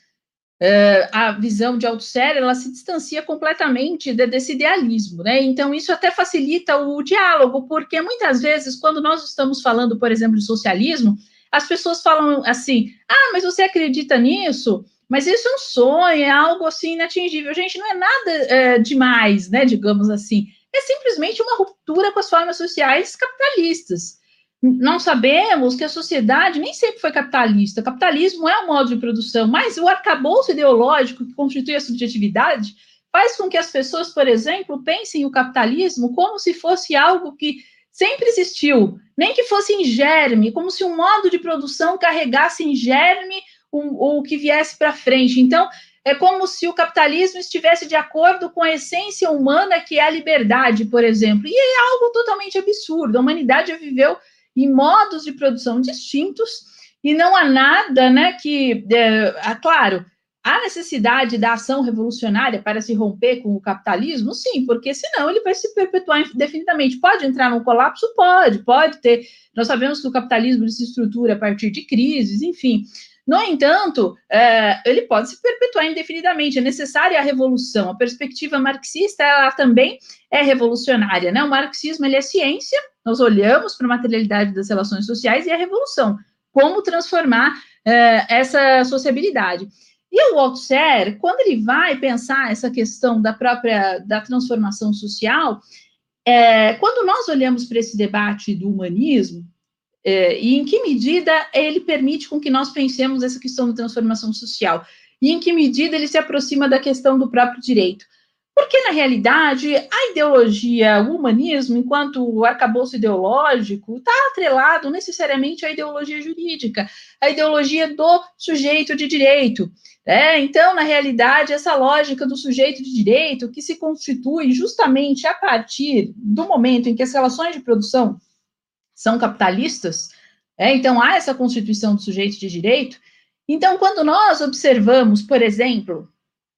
A visão de Althusser, ela se distancia completamente desse idealismo, né? Então, isso até facilita o diálogo, porque muitas vezes, quando nós estamos falando, por exemplo, de socialismo, as pessoas falam assim, mas você acredita nisso? Mas isso é um sonho, é algo assim inatingível. Gente, não é nada demais, né, digamos assim. É simplesmente uma ruptura com as formas sociais capitalistas. Não sabemos que a sociedade nem sempre foi capitalista. O capitalismo é um modo de produção, mas o arcabouço ideológico que constitui a subjetividade faz com que as pessoas, por exemplo, pensem o capitalismo como se fosse algo que sempre existiu, nem que fosse em germe, como se um modo de produção carregasse em germe o que viesse para frente. Então, é como se o capitalismo estivesse de acordo com a essência humana, que é a liberdade, por exemplo. E é algo totalmente absurdo. A humanidade já viveu em modos de produção distintos e não há nada, né, que, claro, há necessidade da ação revolucionária para se romper com o capitalismo? Sim, porque senão ele vai se perpetuar indefinidamente. Pode entrar num colapso? Pode ter. Nós sabemos que o capitalismo se estrutura a partir de crises, enfim. No entanto, ele pode se perpetuar indefinidamente. É necessária a revolução. A perspectiva marxista, ela também é revolucionária, né? O marxismo, ele é ciência, nós olhamos para a materialidade das relações sociais e a revolução. Como transformar essa sociabilidade. E o Althusser, quando ele vai pensar essa questão da transformação social, quando nós olhamos para esse debate do humanismo, e em que medida ele permite com que nós pensemos essa questão da transformação social, e em que medida ele se aproxima da questão do próprio direito. Porque, na realidade, a ideologia, o humanismo, enquanto o arcabouço ideológico, está atrelado necessariamente à ideologia jurídica, à ideologia do sujeito de direito. Então, na realidade, essa lógica do sujeito de direito, que se constitui justamente a partir do momento em que as relações de produção são capitalistas, então há essa constituição do sujeito de direito. Então, quando nós observamos, por exemplo,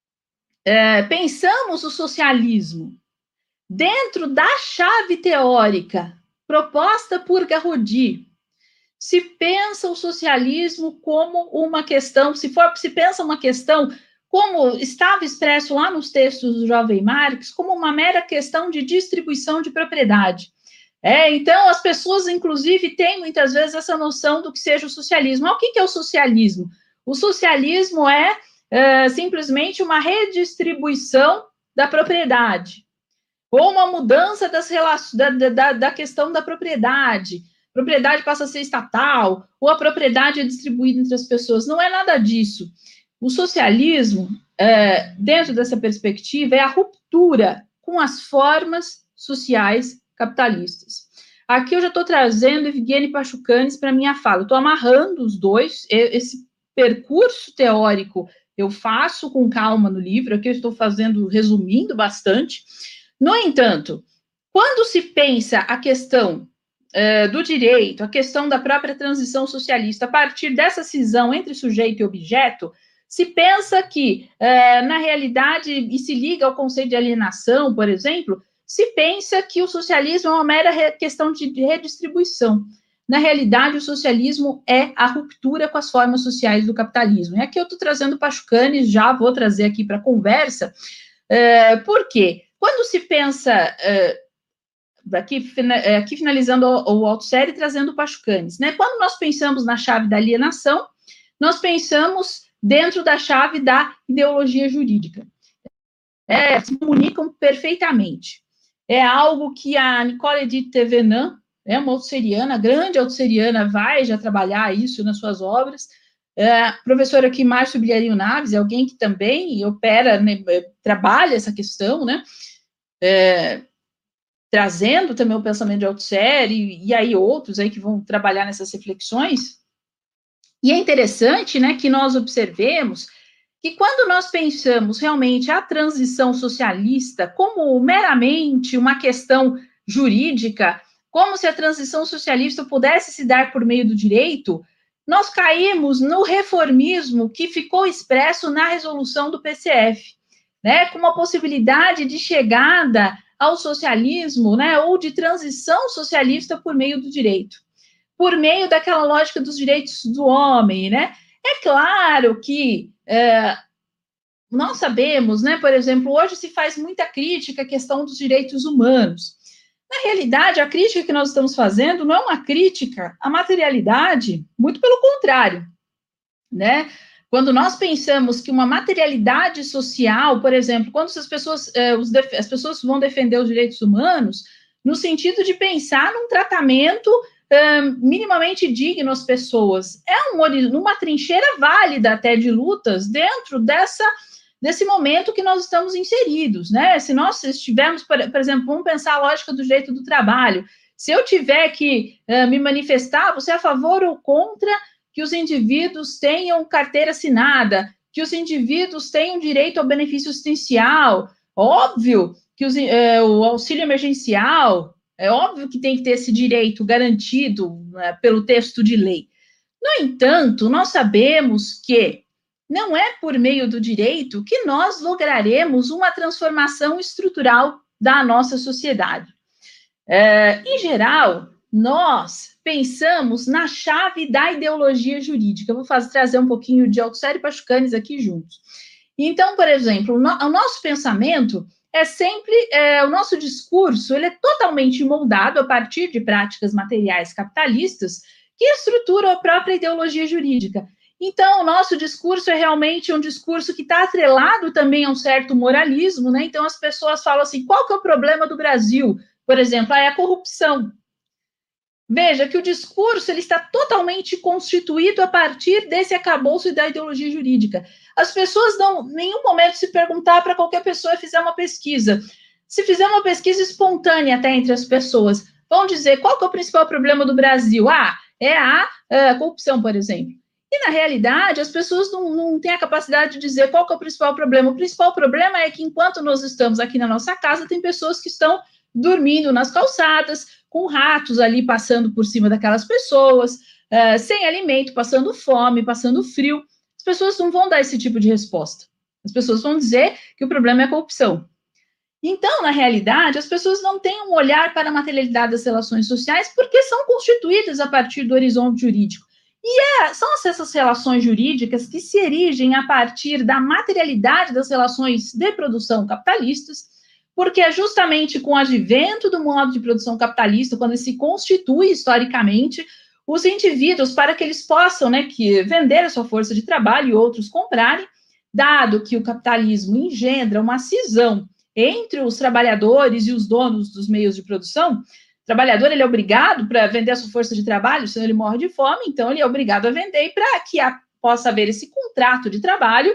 pensamos o socialismo dentro da chave teórica proposta por Garrodi, se pensa o socialismo como uma questão, se pensa uma questão, como estava expresso lá nos textos do jovem Marx, como uma mera questão de distribuição de propriedade. Então, as pessoas, inclusive, têm muitas vezes essa noção do que seja o socialismo. O que é o socialismo? O socialismo é simplesmente uma redistribuição da propriedade, ou uma mudança da questão da propriedade. A propriedade passa a ser estatal, ou a propriedade é distribuída entre as pessoas. Não é nada disso. O socialismo, dentro dessa perspectiva, é a ruptura com as formas sociais capitalistas. aqui eu já estou trazendo Evgeny Pachucanes para minha fala. Estou amarrando os dois, esse percurso teórico eu faço com calma no livro, aqui eu estou fazendo, resumindo bastante. No entanto, quando se pensa a questão do direito, a questão da própria transição socialista, a partir dessa cisão entre sujeito e objeto, se pensa que, na realidade, e se liga ao conceito de alienação, por exemplo, se pensa que o socialismo é uma mera questão de redistribuição. Na realidade, o socialismo é a ruptura com as formas sociais do capitalismo. E aqui eu estou trazendo Pachucanes, já vou trazer aqui para a conversa, por quê? Quando se pensa, aqui finalizando o Althusser, trazendo Pachucanes, né? Quando nós pensamos na chave da alienação, nós pensamos dentro da chave da ideologia jurídica. Se comunicam perfeitamente. É algo que a Nicole Edith Thévenin, uma altusseriana, grande altusseriana, vai já trabalhar isso nas suas obras. Professor aqui, Márcio Bilharinho Naves, é alguém que também opera, né, trabalha essa questão, né? Trazendo também o pensamento de Althusser e aí outros aí que vão trabalhar nessas reflexões. E é interessante, né, que nós observemos que quando nós pensamos realmente a transição socialista como meramente uma questão jurídica, como se a transição socialista pudesse se dar por meio do direito, nós caímos no reformismo que ficou expresso na resolução do PCF, né, com uma possibilidade de chegada ao socialismo, né, ou de transição socialista por meio do direito, por meio daquela lógica dos direitos do homem, né? É claro que nós sabemos, né, por exemplo, hoje se faz muita crítica à questão dos direitos humanos. Na realidade, a crítica que nós estamos fazendo não é uma crítica à materialidade, muito pelo contrário, né? Quando nós pensamos que uma materialidade social, por exemplo, quando as pessoas vão defender os direitos humanos, no sentido de pensar num tratamento minimamente digno às pessoas, numa trincheira válida até de lutas dentro desse momento que nós estamos inseridos, né? Se nós estivermos, por exemplo, vamos pensar a lógica do direito do trabalho, se eu tiver que me manifestar, você é a favor ou contra que os indivíduos tenham carteira assinada, que os indivíduos tenham direito ao benefício assistencial, óbvio que o auxílio emergencial, é óbvio que tem que ter esse direito garantido, né, pelo texto de lei. No entanto, nós sabemos que não é por meio do direito que nós lograremos uma transformação estrutural da nossa sociedade. Em geral, nós pensamos na chave da ideologia jurídica. Eu vou trazer um pouquinho de Althusser e Pachucanes aqui juntos. Então, por exemplo, o nosso pensamento é sempre, o nosso discurso, ele é totalmente moldado a partir de práticas materiais capitalistas que estruturam a própria ideologia jurídica. Então, o nosso discurso é realmente um discurso que está atrelado também a um certo moralismo, né? Então, as pessoas falam assim, qual que é o problema do Brasil? Por exemplo, é a corrupção. Veja que o discurso ele está totalmente constituído a partir desse arcabouço e da ideologia jurídica. As pessoas não, em nenhum momento, se perguntar para qualquer pessoa fizer uma pesquisa. Se fizer uma pesquisa espontânea até entre as pessoas, vão dizer qual que é o principal problema do Brasil? É a corrupção, por exemplo. E, na realidade, as pessoas não têm a capacidade de dizer qual que é o principal problema. O principal problema é que, enquanto nós estamos aqui na nossa casa, tem pessoas que estão dormindo nas calçadas, com ratos ali passando por cima daquelas pessoas, sem alimento, passando fome, passando frio. As pessoas não vão dar esse tipo de resposta. As pessoas vão dizer que o problema é a corrupção. Então, na realidade, as pessoas não têm um olhar para a materialidade das relações sociais porque são constituídas a partir do horizonte jurídico. E são essas relações jurídicas que se erigem a partir da materialidade das relações de produção capitalistas, porque é justamente com o advento do modo de produção capitalista, quando ele se constitui historicamente, os indivíduos, para que eles possam, né, vender a sua força de trabalho e outros comprarem, dado que o capitalismo engendra uma cisão entre os trabalhadores e os donos dos meios de produção, o trabalhador ele é obrigado para vender a sua força de trabalho, senão ele morre de fome, então ele é obrigado a vender, e para que possa haver esse contrato de trabalho,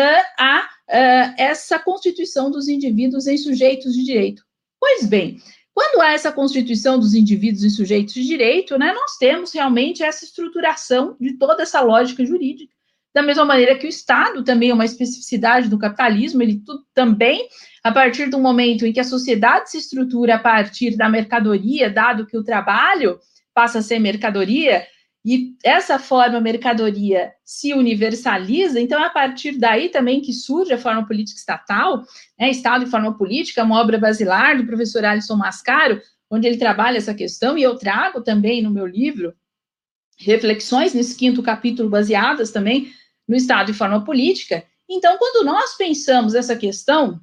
essa constituição dos indivíduos em sujeitos de direito. Pois bem, Quando há essa constituição dos indivíduos e sujeitos de direito, né, nós temos realmente essa estruturação de toda essa lógica jurídica, da mesma maneira que o Estado também é uma especificidade do capitalismo, ele também, a partir do momento em que a sociedade se estrutura a partir da mercadoria, dado que o trabalho passa a ser mercadoria, e essa forma mercadoria se universaliza, então é a partir daí também que surge a forma política estatal, né, Estado e Forma Política, uma obra basilar do professor Alisson Mascaro, onde ele trabalha essa questão, e eu trago também no meu livro reflexões nesse 5º capítulo baseadas também no Estado e Forma Política. Então, quando nós pensamos essa questão,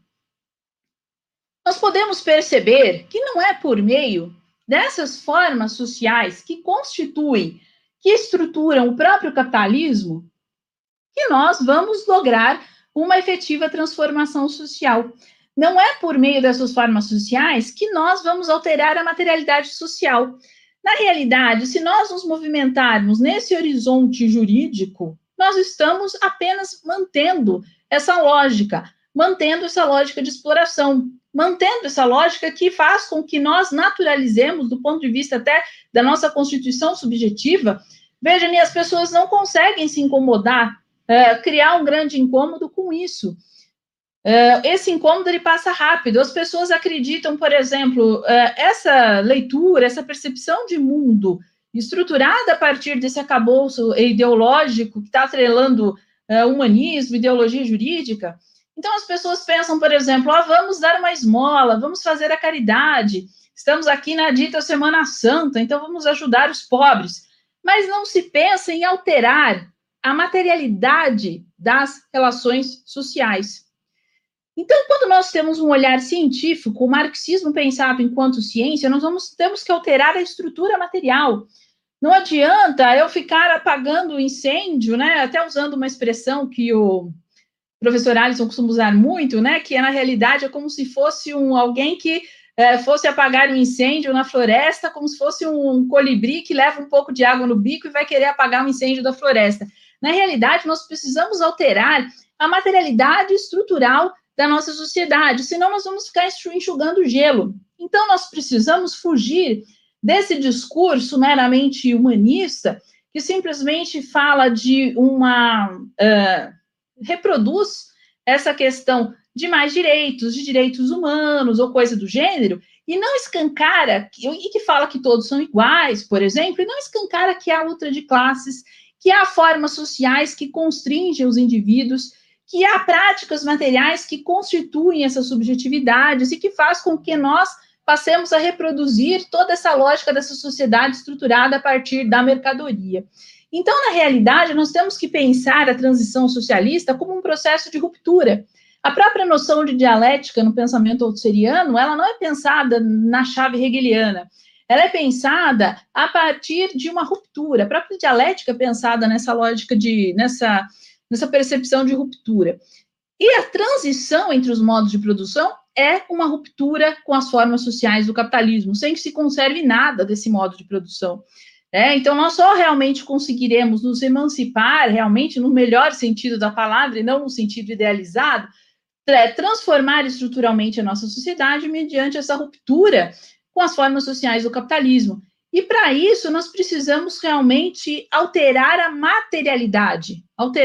nós podemos perceber que não é por meio dessas formas sociais que constituem, que estruturam o próprio capitalismo, que nós vamos lograr uma efetiva transformação social. Não é por meio dessas formas sociais que nós vamos alterar a materialidade social. Na realidade, se nós nos movimentarmos nesse horizonte jurídico, nós estamos apenas mantendo essa lógica de exploração, mantendo essa lógica que faz com que nós naturalizemos, do ponto de vista até da nossa constituição subjetiva. Vejam, as pessoas não conseguem se incomodar, criar um grande incômodo com isso. Esse incômodo, ele passa rápido. As pessoas acreditam, por exemplo, essa leitura, essa percepção de mundo estruturada a partir desse arcabouço ideológico que está atrelando humanismo, ideologia jurídica. Então, as pessoas pensam, por exemplo, vamos dar uma esmola, vamos fazer a caridade, estamos aqui na dita Semana Santa, então vamos ajudar os pobres. Mas não se pensa em alterar a materialidade das relações sociais. Então, quando nós temos um olhar científico, o marxismo pensado enquanto ciência, temos que alterar a estrutura material. Não adianta eu ficar apagando o incêndio, né? Até usando uma expressão que o professor Alisson costuma usar muito, né? Que na realidade é como se fosse alguém que fosse apagar um incêndio na floresta, como se fosse um colibri que leva um pouco de água no bico e vai querer apagar um incêndio da floresta. Na realidade, nós precisamos alterar a materialidade estrutural da nossa sociedade, senão nós vamos ficar enxugando gelo. Então, nós precisamos fugir desse discurso meramente humanista, que simplesmente fala de reproduz essa questão de mais direitos, de direitos humanos ou coisa do gênero, e não escancara, e que fala que todos são iguais, por exemplo, e não escancara que há luta de classes, que há formas sociais que constringem os indivíduos, que há práticas materiais que constituem essas subjetividades e que faz com que nós passemos a reproduzir toda essa lógica dessa sociedade estruturada a partir da mercadoria. Então, na realidade, nós temos que pensar a transição socialista como um processo de ruptura. A própria noção de dialética no pensamento althusserriano, ela não é pensada na chave hegeliana, ela é pensada a partir de uma ruptura. A própria dialética é pensada nessa lógica nessa percepção de ruptura. E a transição entre os modos de produção é uma ruptura com as formas sociais do capitalismo, sem que se conserve nada desse modo de produção. Então, nós só realmente conseguiremos nos emancipar, realmente, no melhor sentido da palavra, e não no sentido idealizado, transformar estruturalmente a nossa sociedade mediante essa ruptura com as formas sociais do capitalismo. E, para isso, nós precisamos realmente alterar a materialidade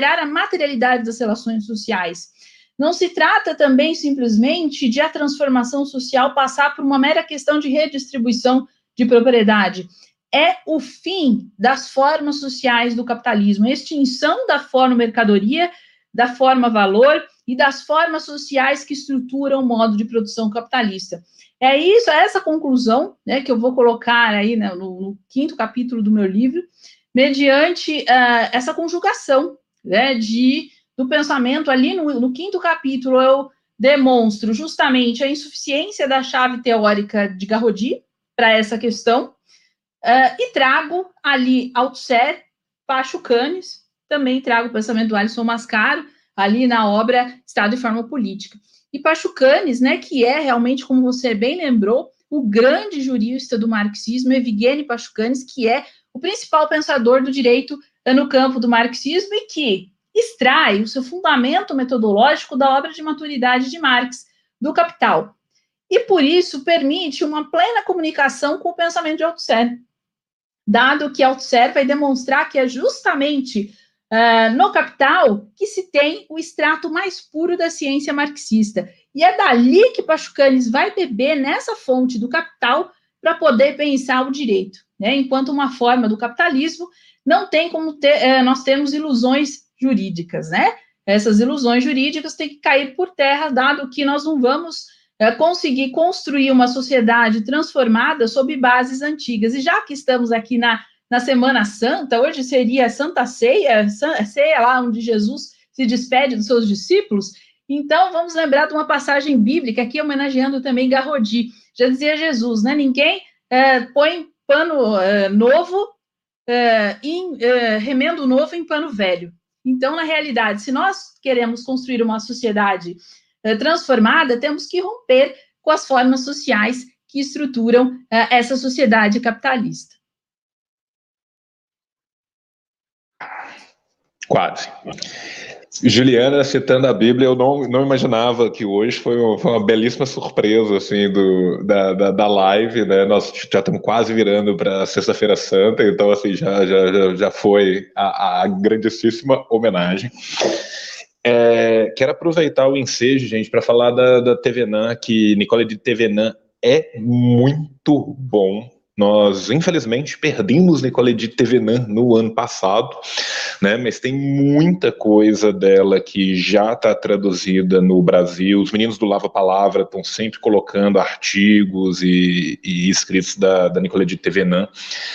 das relações sociais. Não se trata também, simplesmente, de a transformação social passar por uma mera questão de redistribuição de propriedade. É o fim das formas sociais do capitalismo, a extinção da forma mercadoria, da forma valor e das formas sociais que estruturam o modo de produção capitalista. É essa conclusão, né, que eu vou colocar aí, né, no 5º capítulo do meu livro, mediante essa conjugação, né, do pensamento. Ali no 5º capítulo eu demonstro justamente a insuficiência da chave teórica de Garrodi para essa questão, e trago ali Althusser, Pachucanes, também trago o pensamento do Alisson Mascaro, ali na obra Estado e Forma Política. E Pachucanes, né, que é realmente, como você bem lembrou, o grande jurista do marxismo, Evgueni Pachucanes, que é o principal pensador do direito no campo do marxismo e que extrai o seu fundamento metodológico da obra de maturidade de Marx, do Capital. e por isso permite uma plena comunicação com o pensamento de Althusser, dado que Althusser vai demonstrar que é justamente no Capital que se tem o extrato mais puro da ciência marxista. E é dali que Pachucanes vai beber nessa fonte do Capital para poder pensar o direito, né? Enquanto uma forma do capitalismo não tem como nós termos ilusões jurídicas, né? Essas ilusões jurídicas têm que cair por terra, dado que nós não vamos conseguir construir uma sociedade transformada sob bases antigas. E já que estamos aqui na Semana Santa, hoje seria a Santa Ceia, ceia lá onde Jesus se despede dos seus discípulos, então vamos lembrar de uma passagem bíblica, aqui homenageando também Garrodi. Já dizia Jesus, né? Ninguém põe pano novo, remendo novo em pano velho. Então, na realidade, se nós queremos construir uma sociedade transformada, temos que romper com as formas sociais que estruturam essa sociedade capitalista. Quase. Juliana, citando a Bíblia, eu não imaginava que hoje foi uma belíssima surpresa assim, da live, né? Nós já estamos quase virando para Sexta-feira Santa, então assim, já foi a grandíssima homenagem. Quero aproveitar o ensejo, gente, para falar da Thévenin, que Nicolas de Thévenin é muito bom. Nós, infelizmente, perdemos Nicolas de Thévenin no ano passado, né? Mas tem muita coisa dela que já está traduzida no Brasil. Os meninos do Lava Palavra estão sempre colocando artigos e escritos da Nicolas de Thévenin,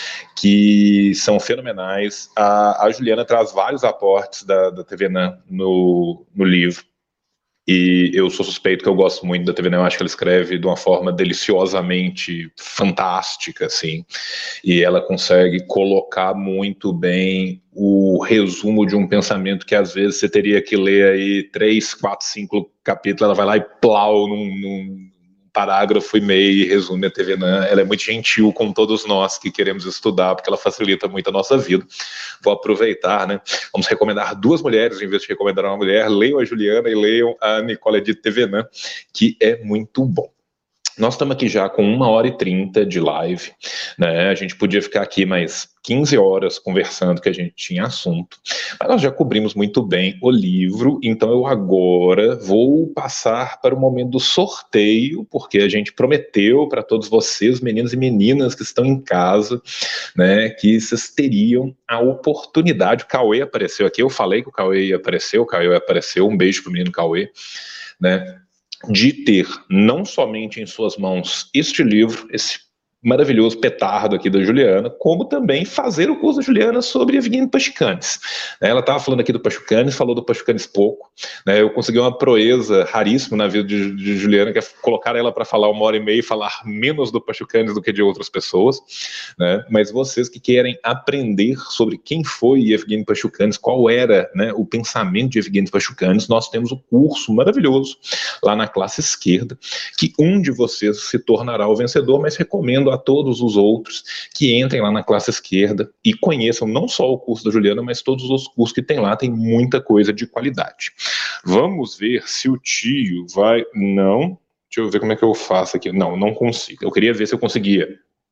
que são fenomenais. A Juliana traz vários aportes da Thévenin no livro. E eu sou suspeito que eu gosto muito da Thévenin, eu acho que ela escreve de uma forma deliciosamente fantástica, assim, e ela consegue colocar muito bem o resumo de um pensamento que às vezes você teria que ler aí 3, 4, 5 capítulos, ela vai lá e plau num parágrafo e meio e resume a Thévenin. Ela é muito gentil com todos nós que queremos estudar, porque ela facilita muito a nossa vida. Vou aproveitar, né? Vamos recomendar 2 mulheres, em vez de recomendar uma mulher, leiam a Juliana e leiam a Nicolas de Thévenin, que é muito bom. Nós estamos aqui já com 1h30 de live, né? A gente podia ficar aqui mais 15 horas conversando, que a gente tinha assunto, mas nós já cobrimos muito bem o livro, então eu agora vou passar para o momento do sorteio, porque a gente prometeu para todos vocês, meninos e meninas que estão em casa, né, que vocês teriam a oportunidade. O Cauê apareceu aqui, eu falei que o Cauê apareceu, um beijo para o menino Cauê, né, de ter não somente em suas mãos este livro, esse maravilhoso petardo aqui da Juliana, como também fazer o curso da Juliana sobre Evgueni Pachucanes. Ela estava falando aqui do Pachucanes, falou do Pachucanes pouco, né? Eu consegui uma proeza raríssima na vida de Juliana, que é colocar ela para falar 1h30 e falar menos do Pachucanes do que de outras pessoas, né? Mas vocês que querem aprender sobre quem foi Evgueni Pachucanes, qual era, né, o pensamento de Evgueni Pachucanes, nós temos o curso maravilhoso lá na classe esquerda, que um de vocês se tornará o vencedor, mas recomendo a todos os outros que entrem lá na classe esquerda e conheçam não só o curso da Juliana, mas todos os cursos que tem lá, tem muita coisa de qualidade. Vamos ver se o tio vai... Não, deixa eu ver como é que eu faço aqui. Não consigo. Eu queria ver se eu conseguia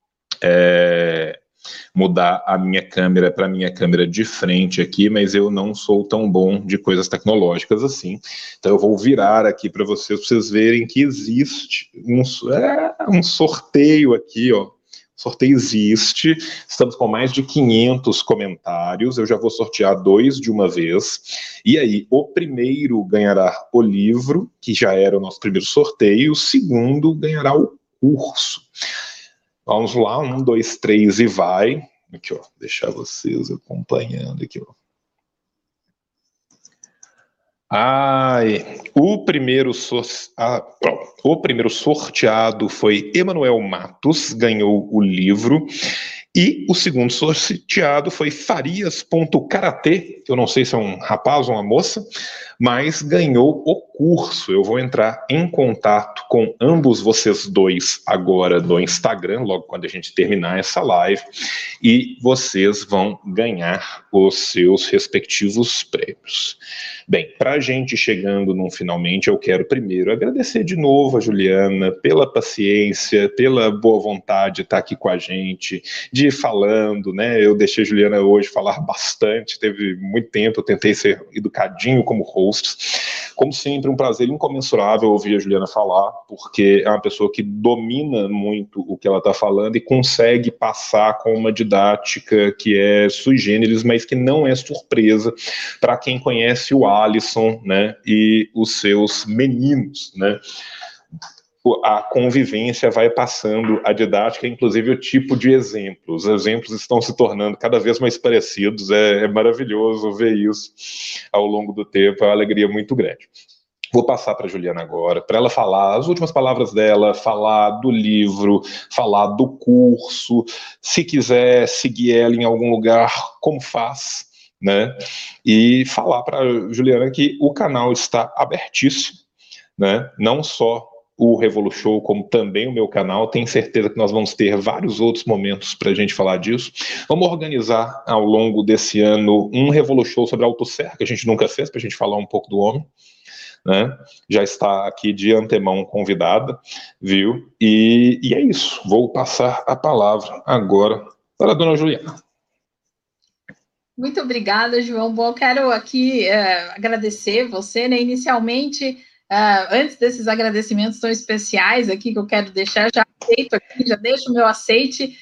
mudar a minha câmera para a minha câmera de frente aqui, mas eu não sou tão bom de coisas tecnológicas assim. Então eu vou virar aqui para vocês verem que existe um sorteio aqui, ó. O sorteio existe, estamos com mais de 500 comentários, eu já vou sortear 2 de uma vez, e aí o primeiro ganhará o livro, que já era o nosso primeiro sorteio, o segundo ganhará o curso. Vamos lá, 1, 2, 3 e vai. Aqui, ó, deixar vocês acompanhando aqui, ó. O primeiro sorteado foi Emanuel Matos, ganhou o livro. E o segundo sorteado foi Farias.Karatê, que eu não sei se é um rapaz ou uma moça, mas ganhou o curso, eu vou entrar em contato com ambos vocês dois agora no Instagram, logo quando a gente terminar essa live, e vocês vão ganhar os seus respectivos prêmios. Bem, para a gente chegando num finalmente, eu quero primeiro agradecer de novo a Juliana pela paciência, pela boa vontade de estar aqui com a gente, de ir falando, né? Eu deixei a Juliana hoje falar bastante, teve muito tempo, eu tentei ser educadinho como host. Como sempre, um prazer incomensurável ouvir a Juliana falar, porque é uma pessoa que domina muito o que ela está falando e consegue passar com uma didática que é sui generis, mas que não é surpresa para quem conhece o Alisson, né, e os seus meninos, né? A convivência vai passando a didática, inclusive o tipo de exemplos. Os exemplos estão se tornando cada vez mais parecidos, é maravilhoso ver isso ao longo do tempo, é uma alegria muito grande. Vou passar para a Juliana agora, para ela falar as últimas palavras dela, falar do livro, falar do curso, se quiser seguir ela em algum lugar, como faz, né? E falar para a Juliana que o canal está abertíssimo, né? Não só o Revolution, como também o meu canal, tenho certeza que nós vamos ter vários outros momentos para a gente falar disso. Vamos organizar ao longo desse ano um Revolution sobre Althusser, que a gente nunca fez, para a gente falar um pouco do homem, né? Já está aqui de antemão convidada, viu? E é isso, vou passar a palavra agora para a dona Juliana. Muito obrigada, João. Bom, quero aqui agradecer você, né? Inicialmente, antes desses agradecimentos tão especiais aqui que eu quero deixar, já aceito aqui, já deixo o meu aceite.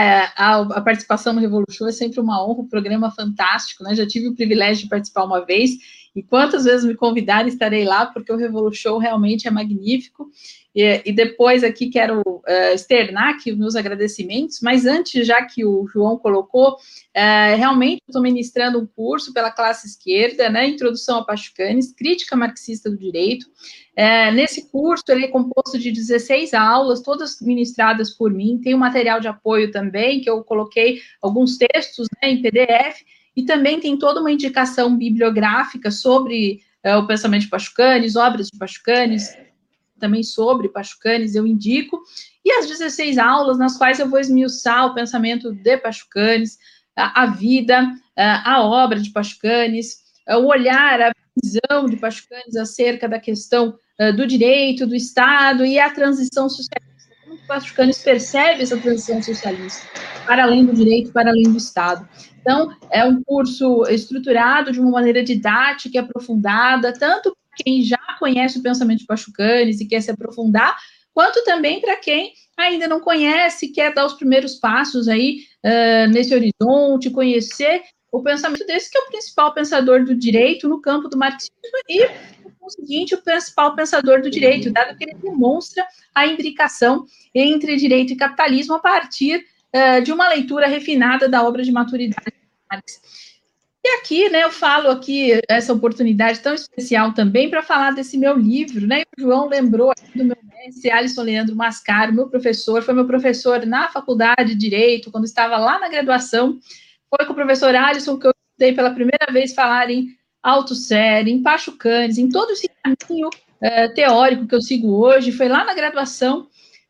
A participação no Revolution é sempre uma honra, um programa fantástico, né? Já tive o privilégio de participar uma vez, e quantas vezes me convidarem, estarei lá, porque o Revolution realmente é magnífico. E depois aqui quero externar aqui os meus agradecimentos, mas antes, já que o João colocou, realmente estou ministrando um curso pela classe esquerda, né, Introdução a Pachucanes, Crítica Marxista do Direito. Nesse curso, ele é composto de 16 aulas, todas ministradas por mim, tem um material de apoio também, que eu coloquei alguns textos, né, em PDF, e também tem toda uma indicação bibliográfica sobre o pensamento de Pachucanes, obras de Pachucanes, também sobre Pachucanes, eu indico, e as 16 aulas nas quais eu vou esmiuçar o pensamento de Pachucanes, a vida, a obra de Pachucanes, o olhar, a visão de Pachucanes acerca da questão do direito, do Estado e a transição socialista. Como o Pachucanes percebe essa transição socialista, para além do direito, para além do Estado. Então, é um curso estruturado de uma maneira didática e aprofundada, tanto para quem já conhece o pensamento de Pachucanes e quer se aprofundar, quanto também para quem ainda não conhece, quer dar os primeiros passos aí nesse horizonte, conhecer o pensamento desse, que é o principal pensador do direito no campo do marxismo e, por conseguinte, o principal pensador do direito, dado que ele demonstra a imbricação entre direito e capitalismo a partir de uma leitura refinada da obra de maturidade de Marx. E aqui, né, eu falo aqui essa oportunidade tão especial também para falar desse meu livro, né? O João lembrou aqui do meu mestre, Alisson Leandro Mascaro, meu professor, foi meu professor na faculdade de Direito, quando estava lá na graduação. Foi com o professor Alisson que eu escutei pela primeira vez falar em Althusser, em Pachucanes, em todo esse caminho teórico que eu sigo hoje. Foi lá na graduação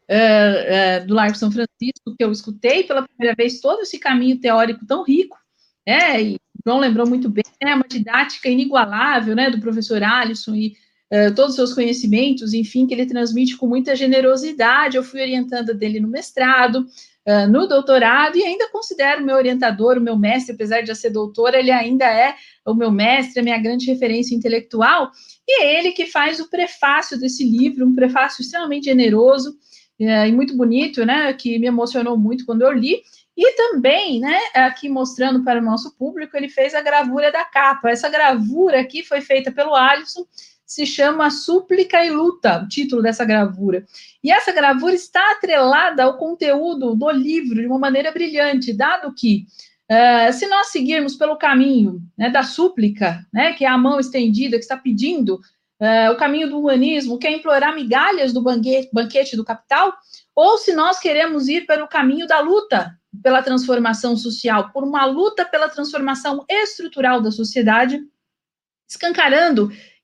do Largo São Francisco que eu escutei pela primeira vez todo esse caminho teórico tão rico, e o João lembrou muito bem, uma didática inigualável, né, do professor Alisson e todos os seus conhecimentos, enfim, que ele transmite com muita generosidade. Eu fui orientando dele no mestrado, no doutorado, e ainda considero o meu orientador, o meu mestre, apesar de já ser doutor, ele ainda é o meu mestre, a minha grande referência intelectual, e é ele que faz o prefácio desse livro, um prefácio extremamente generoso e muito bonito, né, que me emocionou muito quando eu li. E também, né, aqui mostrando para o nosso público, ele fez a gravura da capa. Essa gravura aqui foi feita pelo Alisson, se chama Súplica e Luta, o título dessa gravura. E essa gravura está atrelada ao conteúdo do livro de uma maneira brilhante, dado que, se nós seguirmos pelo caminho, né, da súplica, né, que é a mão estendida, que está pedindo o caminho do humanismo, que é implorar migalhas do banquete do capital, ou se nós queremos ir pelo caminho da luta pela transformação social, por uma luta pela transformação estrutural da sociedade, escancarando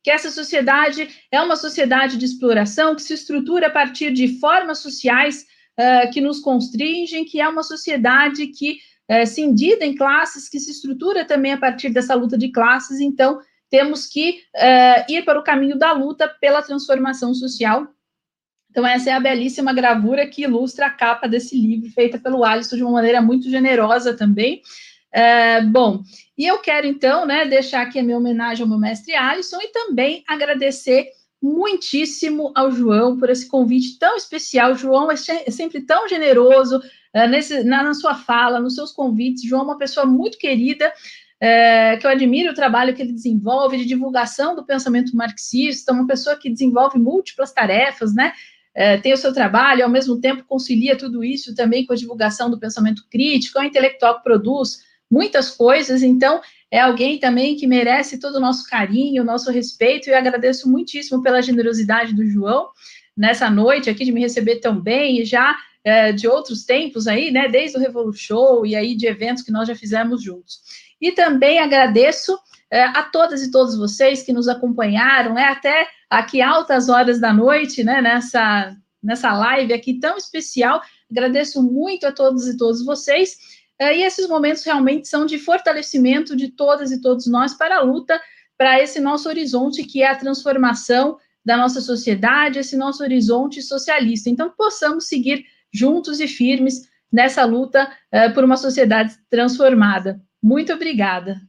que essa sociedade é uma sociedade de exploração que se estrutura a partir de formas sociais que nos constringem, que é uma sociedade que cindida em classes, que se estrutura também a partir dessa luta de classes. Então, temos que ir para o caminho da luta pela transformação social. Então, essa é a belíssima gravura que ilustra a capa desse livro, feita pelo Alisson de uma maneira muito generosa também. Bom, e eu quero, então, né, deixar aqui a minha homenagem ao meu mestre Alisson e também agradecer muitíssimo ao João por esse convite tão especial. O João é sempre tão generoso na sua fala, nos seus convites. João é uma pessoa muito querida, que eu admiro o trabalho que ele desenvolve de divulgação do pensamento marxista, uma pessoa que desenvolve múltiplas tarefas, né? Tem o seu trabalho, ao mesmo tempo concilia tudo isso também com a divulgação do pensamento crítico, é um intelectual que produz muitas coisas, então é alguém também que merece todo o nosso carinho, o nosso respeito, e eu agradeço muitíssimo pela generosidade do João nessa noite aqui, de me receber tão bem, e já de outros tempos aí, né, desde o Revolu Show e aí de eventos que nós já fizemos juntos. E também agradeço a todas e todos vocês que nos acompanharam, né, até aqui altas horas da noite, né, nessa live aqui tão especial. Agradeço muito a todos e todas vocês, e esses momentos realmente são de fortalecimento de todas e todos nós para a luta, para esse nosso horizonte que é a transformação da nossa sociedade, esse nosso horizonte socialista. Então, possamos seguir juntos e firmes nessa luta por uma sociedade transformada. Muito obrigada.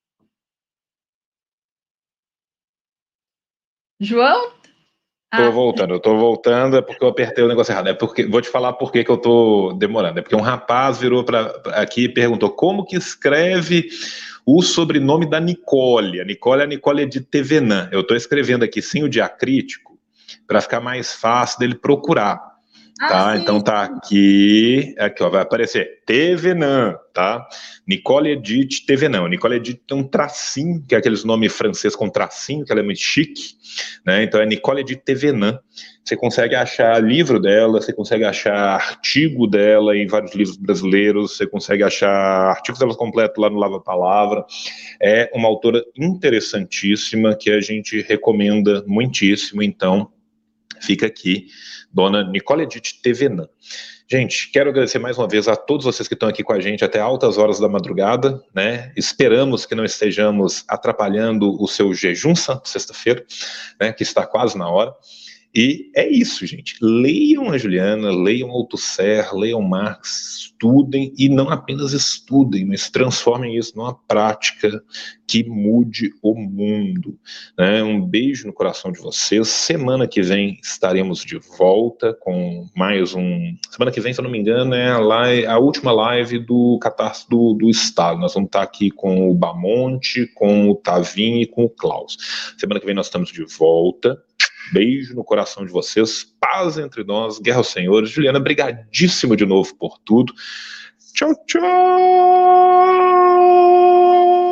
João? Eu tô voltando, é porque eu apertei o negócio errado. É porque, vou te falar por que eu tô demorando. É porque um rapaz virou aqui e perguntou como que escreve o sobrenome da Nicole. A Nicole é de Tevenã. Eu tô escrevendo aqui sem o diacrítico para ficar mais fácil dele procurar. Tá? Então tá aqui, ó, vai aparecer Tevenã, tá? Nicole Edith Tevenã. Nicole Edith tem um tracinho, que é aqueles nomes francês com tracinho, que ela é muito chique, né? Então é Nicole Edith Tevenã. Você consegue achar livro dela, você consegue achar artigo dela em vários livros brasileiros, você consegue achar artigos dela completo lá no Lava Palavra. É uma autora interessantíssima que a gente recomenda muitíssimo, então fica aqui, dona Nicole Edith Tevenã. Gente, quero agradecer mais uma vez a todos vocês que estão aqui com a gente até altas horas da madrugada, né? Esperamos que não estejamos atrapalhando o seu jejum santo sexta-feira, né? Que está quase na hora. E é isso, gente. Leiam a Juliana, leiam Althusser, leiam Marx, estudem, e não apenas estudem, mas transformem isso numa prática que mude o mundo, né? Um beijo no coração de vocês. Semana que vem estaremos de volta com mais um... Semana que vem, se eu não me engano, é a última live do Catarse do Estado. Nós vamos estar aqui com o Bamonte, com o Tavim e com o Klaus. Semana que vem nós estamos de volta. Beijo no coração de vocês, paz entre nós, guerra aos senhores. Juliana, brigadíssimo de novo por tudo. Tchau, tchau!